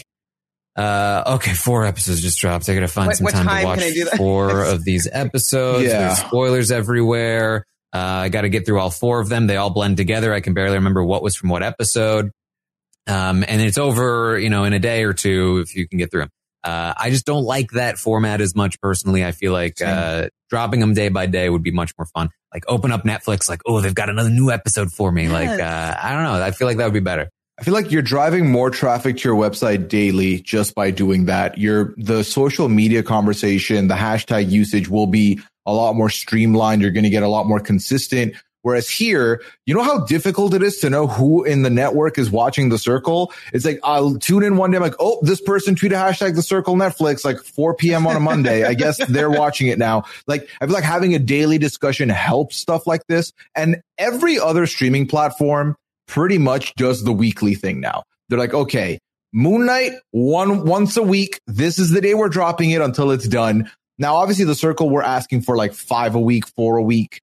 okay, 4 episodes just dropped. I gotta find some time to watch 4 of these episodes. There's spoilers everywhere. I gotta get through all 4 of them. They all blend together. I can barely remember what was from what episode. And it's over, in a day or 2 if you can get through them. I just don't like that format as much personally. I feel like, dropping them day by day would be much more fun. Like, open up Netflix, like, oh, they've got another new episode for me. Like, I don't know. I feel like that would be better. I feel like you're driving more traffic to your website daily just by doing that. The social media conversation, the hashtag usage will be a lot more streamlined. You're going to get a lot more consistent. Whereas here, you know how difficult it is to know who in the network is watching The Circle? It's like, I'll tune in one day. I'm like, oh, this person tweeted hashtag The Circle Netflix, like 4 p.m. on a Monday. I guess they're watching it now. Like, I feel like having a daily discussion helps stuff like this. And every other streaming platform pretty much does the weekly thing now. They're like, okay, Moon Knight, once a week. This is the day we're dropping it until it's done. Now, obviously, The Circle, we're asking for like 5 a week, 4 a week.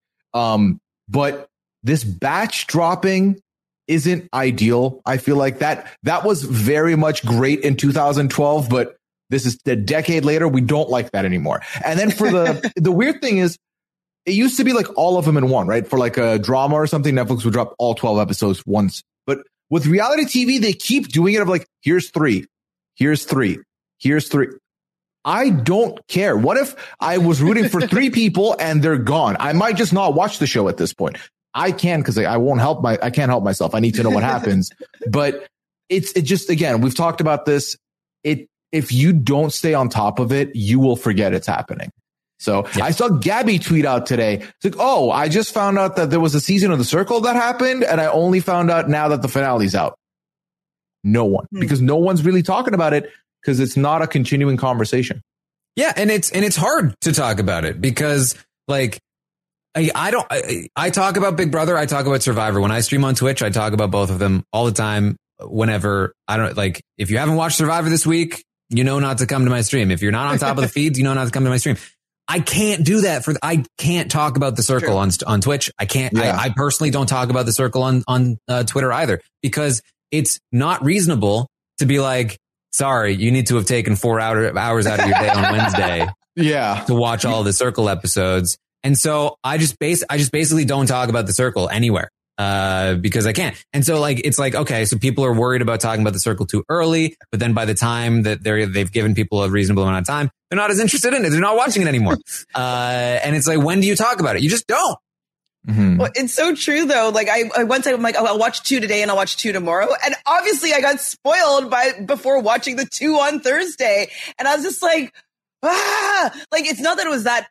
But this batch dropping isn't ideal. I feel like that was very much great in 2012, but this is a decade later. We don't like that anymore. And then for the weird thing is, it used to be like all of them in one, right? For like a drama or something, Netflix would drop all 12 episodes once. But with reality TV, they keep doing it of like, here's 3, here's 3, here's 3. I don't care. What if I was rooting for 3 people and they're gone? I might just not watch the show at this point. I can, because I can't help myself. I need to know what happens. But it just, again, we've talked about this. If you don't stay on top of it, you will forget it's happening. So I saw Gabby tweet out today. It's like, oh, I just found out that there was a season of The Circle that happened, and I only found out now that the finale's out. No one, because no one's really talking about it, because it's not a continuing conversation. Yeah, and it's hard to talk about it because, like, I talk about Big Brother, I talk about Survivor. When I stream on Twitch, I talk about both of them all the time. Whenever if you haven't watched Survivor this week, you know not to come to my stream. If you're not on top of the feeds, you know not to come to my stream. I can't do that I can't talk about The Circle on Twitch. I can't, I personally don't talk about The Circle on Twitter either, because it's not reasonable to be like, sorry, you need to have taken 4 hours out of your day on Wednesday to watch all the Circle episodes. And so I just basically don't talk about The Circle anywhere. Because I can't. And so it's like, okay, so people are worried about talking about The Circle too early, but then by the time that they've given people a reasonable amount of time, they're not as interested in it. They're not watching it anymore. And it's like, when do you talk about it? You just don't. Mm-hmm. Well, it's so true though. Like once I'm like, oh, I'll watch 2 today and I'll watch 2 tomorrow. And obviously I got spoiled before watching the 2 on Thursday. And I was just like, like, it's not that it was that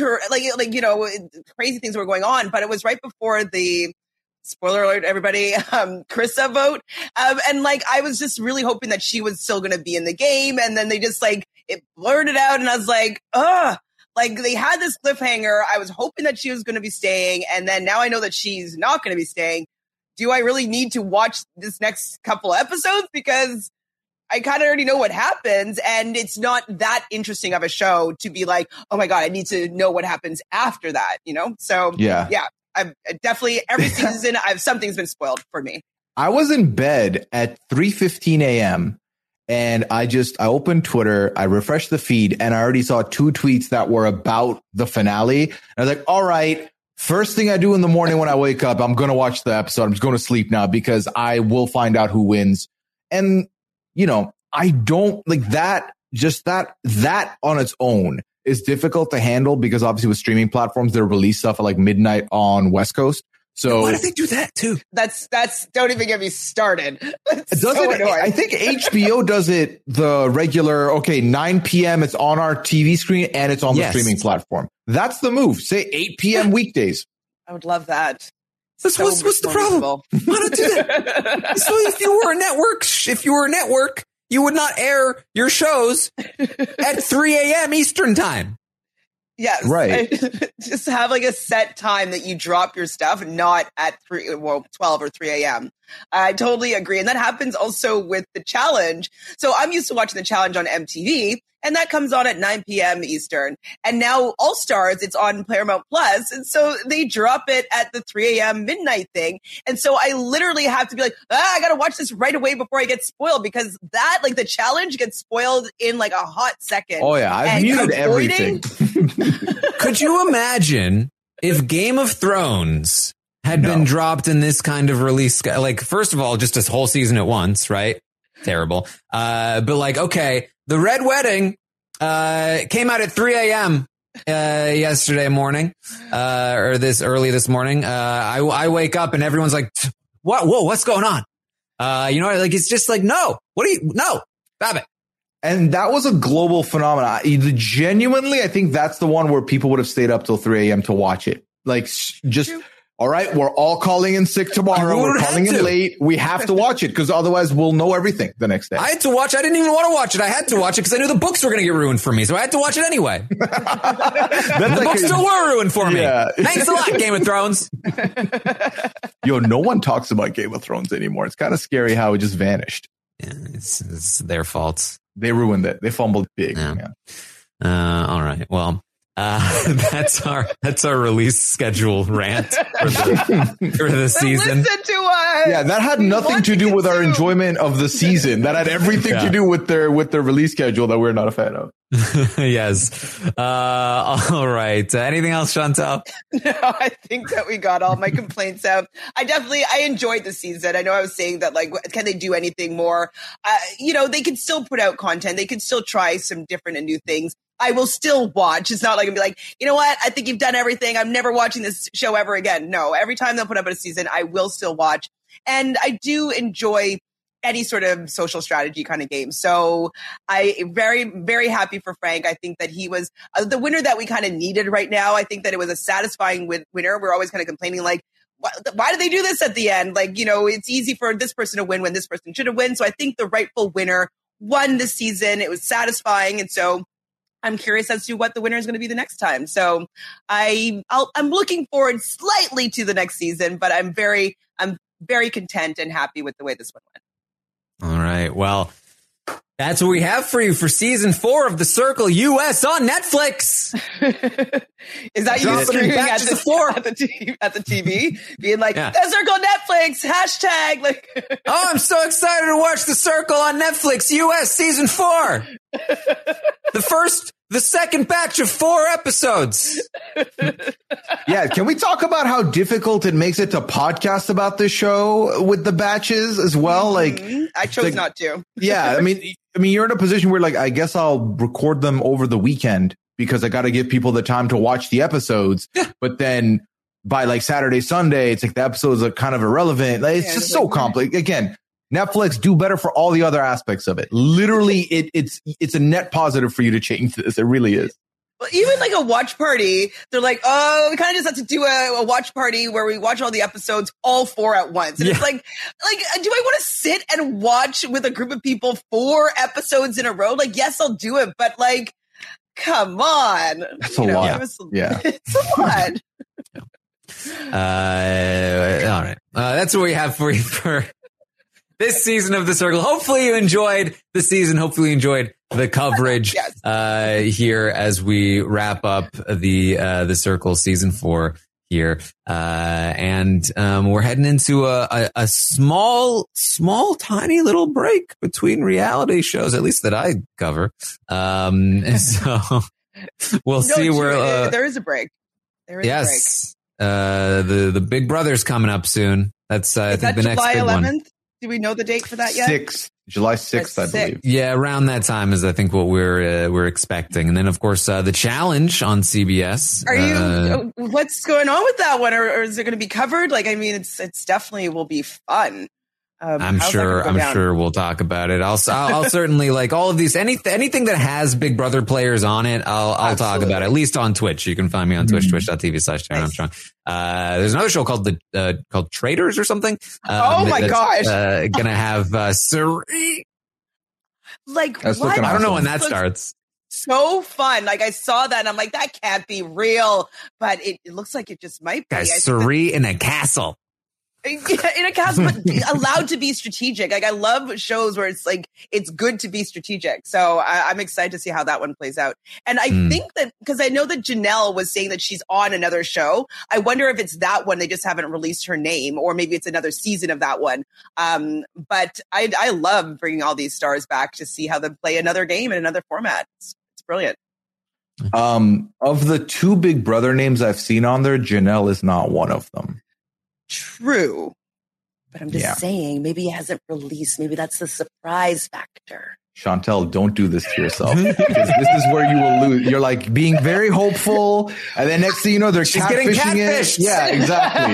crazy things were going on, but it was right before the, spoiler alert, everybody, Krista vote. And I was just really hoping that she was still going to be in the game. And then they just it blurred it out. And I was like, they had this cliffhanger. I was hoping that she was going to be staying. And then now I know that she's not going to be staying. Do I really need to watch this next couple episodes? Because I kind of already know what happens. And it's not that interesting of a show to be like, oh my God, I need to know what happens after that, So yeah. I've definitely every season something's been spoiled for me. I was in bed at 3:15 a.m. and I opened Twitter, I refreshed the feed, and I already saw 2 tweets that were about the finale. And I was like, all right, first thing I do in the morning when I wake up, I'm going to watch the episode. I'm just going to sleep now because I will find out who wins. And, I don't like that. Just that on its own is difficult to handle because obviously with streaming platforms, they'll release stuff at midnight on West Coast. So why do they do that too? That's don't even get me started. I think HBO does it the regular, 9 p.m. It's on our TV screen and it's on the streaming platform. That's the move. Say 8 p.m. weekdays. I would love that. What's the problem? Why not do that? So if you were a network, you would not air your shows at 3 a.m. Eastern time. Yes. Right. Just have like a set time that you drop your stuff, not at 12 or 3 a.m. I totally agree. And that happens also with the challenge. So I'm used to watching the challenge on MTV, and that comes on at 9 p.m. Eastern. And now All Stars, it's on Paramount Plus. And so they drop it at the 3 a.m. midnight thing. And so I literally have to be like, I got to watch this right away before I get spoiled, because that, like, the challenge gets spoiled in like a hot second. Oh yeah, I've muted everything. Could you imagine if Game of Thrones had been dropped in this kind of release? Like, first of all, just a whole season at once, right? Terrible. But like, okay, the Red Wedding came out at 3 a.m. Yesterday morning, or early this morning. I wake up and everyone's like, "What? Whoa, what's going on?" Like, it's just like, no, stop it. And that was a global phenomenon. Genuinely, I think that's the one where people would have stayed up till 3 a.m. to watch it. Like, just, all right, we're all calling in sick tomorrow. We're calling in late. We have to watch it because otherwise we'll know everything the next day. I had to watch. I didn't even want to watch it. I had to watch it because I knew the books were going to get ruined for me. So I had to watch it anyway. The books still were ruined for me. Yeah. Thanks a lot, Game of Thrones. Yo, no one talks about Game of Thrones anymore. It's kind of scary how it just vanished. Yeah, it's their fault. They ruined it. They fumbled big. Yeah. All right. Well, that's our release schedule rant for the season. Listen to us. Yeah, that had nothing to do with our enjoyment of the season. That had everything to do with their release schedule that we're not a fan of. Yes. All right. Anything else, Chantal? No, I think that we got all my complaints out. I enjoyed the season. I know I was saying that, like, can they do anything more? They can still put out content. They can still try some different and new things. I will still watch. It's not like I'm be like, you know what? I think you've done everything. I'm never watching this show ever again. No, every time they'll put up a season, I will still watch. And I do enjoy any sort of social strategy kind of game. So I very, very happy for Frank. I think that he was the winner that we kind of needed right now. I think that it was a satisfying winner. We're always kind of complaining like, why did they do this at the end? Like, it's easy for this person to win when this person should have won. So I think the rightful winner won this season. It was satisfying. And so I'm curious as to what the winner is going to be the next time. So I'm looking forward slightly to the next season, but I'm very content and happy with the way this one went. All right. Well, that's what we have for you for season 4 of The Circle US on Netflix. Is that you screaming at the TV, being like, The Circle Netflix, hashtag. Like, oh, I'm so excited to watch The Circle on Netflix US season 4. The second batch of 4 episodes. Yeah. Can we talk about how difficult it makes it to podcast about this show with the batches as well? Like, I chose not to. Yeah. I mean, you're in a position where, like, I guess I'll record them over the weekend because I got to give people the time to watch the episodes. Yeah. But then by like Saturday, Sunday, it's like the episodes are kind of irrelevant. Like, it's just so complicated. Again, Netflix, do better for all the other aspects of it. Literally, it's a net positive for you to change this. It really is. Well, even like a watch party, they're like, oh, we kind of just have to do a watch party where we watch all the episodes, all 4 at once. And it's like, do I want to sit and watch with a group of people 4 episodes in a row? Like, yes, I'll do it, but like, come on. That's a lot. Yeah. It's a lot. All right. That's what we have for you for this season of The Circle. Hopefully you enjoyed the season. Hopefully you enjoyed the coverage here as we wrap up the Circle season 4 here. And we're heading into a small, tiny little break between reality shows, at least that I cover. And so we'll see where there is a break. There is a break. The Big Brother's coming up soon. That's I think the next big one. 11th? Do we know the date for that yet? July 6th, I believe. Yeah, around that time is I think what we're expecting. And then of course the challenge on CBS. Are you what's going on with that one, or is it going to be covered? Like, I mean, it's definitely will be fun. I'm sure we'll talk about it. I'll certainly, like, all of these, anything that has Big Brother players on it, I'll talk about it, at least on Twitch. You can find me on Twitch, twitch.tv/Taran Armstrong. There's another show called Traders or something. Oh my gosh. Gonna have, Suri. Like, what? I don't know when that starts. so fun. Like I saw that and I'm like, that can't be real, but it looks like it just might be. Guys, Suri in a castle. In a castle, but allowed to be strategic. Like I love shows where it's like it's good to be strategic. So I'm excited to see how that one plays out. And I think that because I know that Janelle was saying that she's on another show. I wonder if it's that one they just haven't released her name, or maybe it's another season of that one. But I love bringing all these stars back to see how they play another game in another format. It's brilliant. Of the two Big Brother names I've seen on there, Janelle is not one of them. True. But I'm just saying, maybe it hasn't released. Maybe that's the surprise factor. Chantel, don't do this to yourself, because this is where you will lose. You're like being very hopeful, and then next thing you know, they're catfishing it. Yeah, exactly.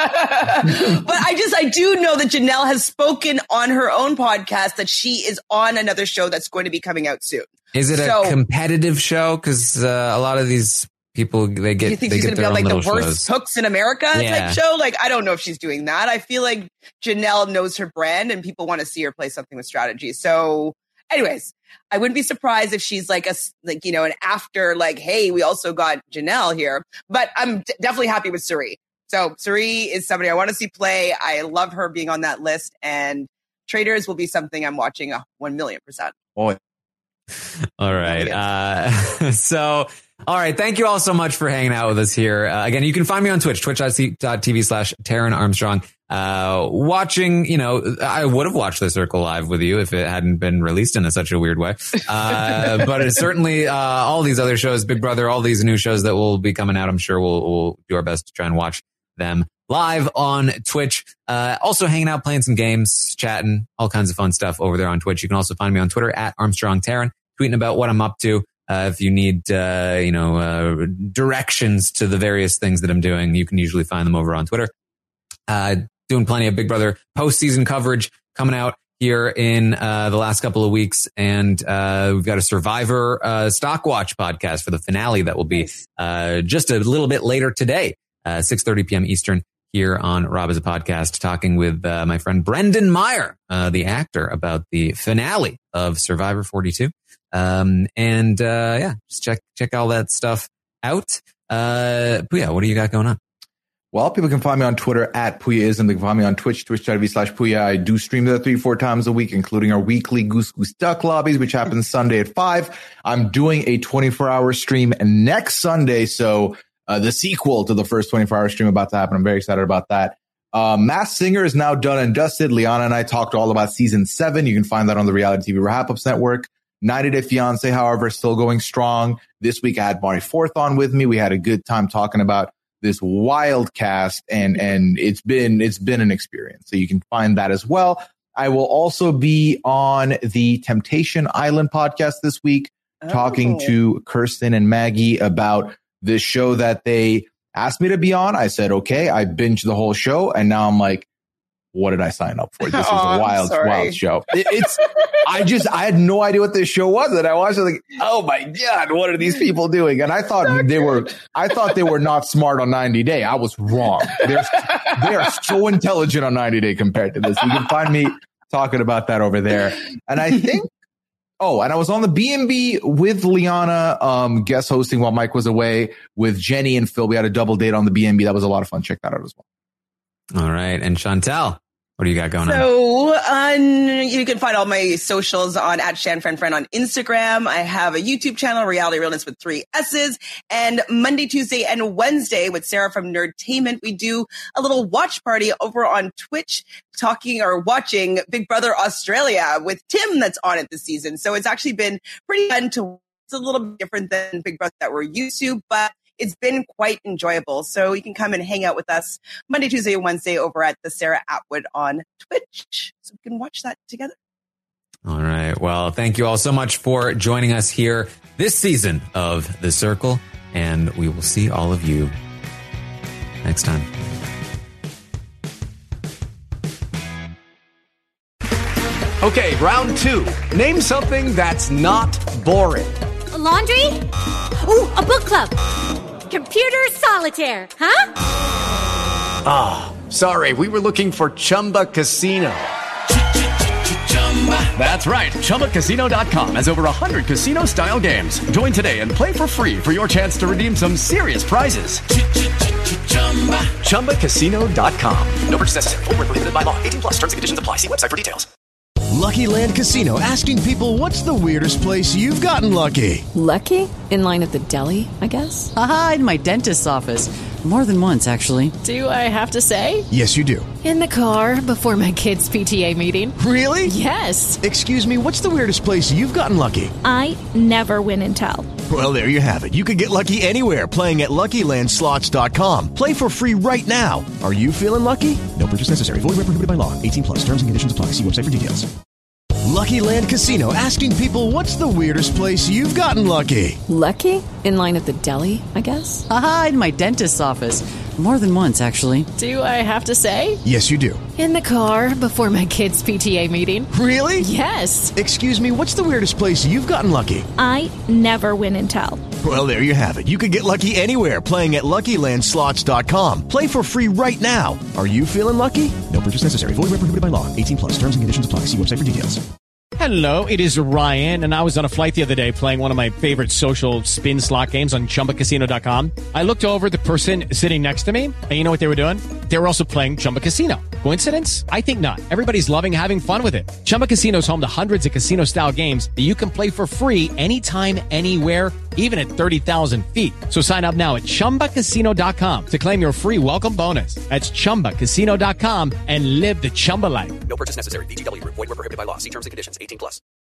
But I do know that Janelle has spoken on her own podcast that she is on another show that's going to be coming out soon. Is it a competitive show? Because a lot of these people, they get you think she's going to be on like the worst hooks in America type show? Like, I don't know if she's doing that. I feel like Janelle knows her brand and people want to see her play something with strategy. So anyways, I wouldn't be surprised if she's like an after, like, hey, we also got Janelle here, but I'm definitely happy with Suri. So Suri is somebody I want to see play. I love her being on that list, and Traitors will be something I'm watching 1,000,000%. Oh, all right. All right. Thank you all so much for hanging out with us here. Again, you can find me on Twitch, twitch.tv/Taran Armstrong. Watching, I would have watched The Circle live with you if it hadn't been released in such a weird way. But it's certainly, all these other shows, Big Brother, all these new shows that will be coming out, I'm sure we'll do our best to try and watch them live on Twitch. Also hanging out, playing some games, chatting, all kinds of fun stuff over there on Twitch. You can also find me on Twitter @ArmstrongTaran, tweeting about what I'm up to. If you need, directions to the various things that I'm doing, you can usually find them over on Twitter. Doing plenty of Big Brother postseason coverage coming out here in the last couple of weeks. And we've got a Survivor Stock Watch podcast for the finale that will be just a little bit later today, 6:30 p.m. Eastern, here on Rob Is a Podcast, talking with my friend Brendan Meyer, the actor, about the finale of Survivor 42. Just check all that stuff out. Puya, what do you got going on? Well, people can find me on Twitter @PuyaIsm. They can find me on Twitch, twitch.tv/Puya. I do stream there 3-4 times a week, including our weekly Goose Goose Duck lobbies, which happens Sunday at 5. I'm doing a 24-hour stream next Sunday. So, the sequel to the first 24-hour stream about to happen. I'm very excited about that. Masked Singer is now done and dusted. Liana and I talked all about season 7. You can find that on the Reality TV Wrap-Ups Network. 90 Day Fiancé, however, still going strong. This week I had Mari Forth on with me. We had a good time talking about this wild cast, and it's been an experience. So you can find that as well. I will also be on the Temptation Island podcast this week, talking to Kirsten and Maggie about this show that they asked me to be on. I said, okay, I binged the whole show, and now I'm like, what did I sign up for? This is a wild show. I had no idea what this show was. And I watched it like, oh my God, what are these people doing? And I thought they were not smart on 90 Day. I was wrong. They are so intelligent on 90 Day compared to this. You can find me talking about that over there. And I think, and I was on the B&B with Liana, guest hosting while Mike was away with Jenny and Phil. We had a double date on the B&B. That was a lot of fun. Check that out as well. All right. And Chantel, what do you got going on? So you can find all my socials on @ShanFriendFriend on Instagram. I have a YouTube channel, Reality Realness with 3 S's. And Monday, Tuesday, and Wednesday with Sarah from Nerdtainment, we do a little watch party over on Twitch, watching Big Brother Australia with Tim that's on it this season. So it's actually been pretty fun to. It's a little bit different than Big Brother that we're used to, but it's been quite enjoyable. So you can come and hang out with us Monday, Tuesday, and Wednesday over at the Sarah Atwood on Twitch. So we can watch that together. All right. Well, thank you all so much for joining us here this season of The Circle. And we will see all of you next time. Okay, round 2. Name something that's not boring. A laundry? Ooh, a book club. Computer solitaire, huh? Ah, sorry, we were looking for Chumba Casino. That's right. ChumbaCasino.com has over 100 casino-style games. Join today and play for free for your chance to redeem some serious prizes. ChumbaCasino.com. No purchase necessary. Void where prohibited by law. 18 plus. Terms and conditions apply. See website for details. Lucky Land Casino, asking people, what's the weirdest place you've gotten lucky? Lucky? In line at the deli, I guess? Aha, in my dentist's office. More than once, actually. Do I have to say? Yes, you do. In the car before my kids' PTA meeting. Really? Yes. Excuse me, what's the weirdest place you've gotten lucky? I never win and tell. Well, there you have it. You can get lucky anywhere, playing at LuckyLandSlots.com. Play for free right now. Are you feeling lucky? No purchase necessary. Void where prohibited by law. 18 plus. Terms and conditions apply. See website for details. Lucky Land Casino, asking people, what's the weirdest place you've gotten lucky? Lucky? In line at the deli, I guess? Aha, in my dentist's office. More than once, actually. Do I have to say? Yes, you do. In the car before my kids' PTA meeting. Really? Yes. Excuse me, what's the weirdest place you've gotten lucky? I never win and tell. Well, there you have it. You can get lucky anywhere, playing at LuckyLandSlots.com. Play for free right now. Are you feeling lucky? No purchase necessary. Void where prohibited by law. 18 plus. Terms and conditions apply. See website for details. Hello, it is Ryan, and I was on a flight the other day playing one of my favorite social spin slot games on ChumbaCasino.com. I looked over at the person sitting next to me, and you know what they were doing? They were also playing Chumba Casino. Coincidence? I think not. Everybody's loving having fun with it. Chumba Casino is home to hundreds of casino-style games that you can play for free anytime, anywhere, even at 30,000 feet. So sign up now at ChumbaCasino.com to claim your free welcome bonus. That's ChumbaCasino.com and live the Chumba life. No purchase necessary. VGW. Void where prohibited by law. See terms and conditions. 18 plus.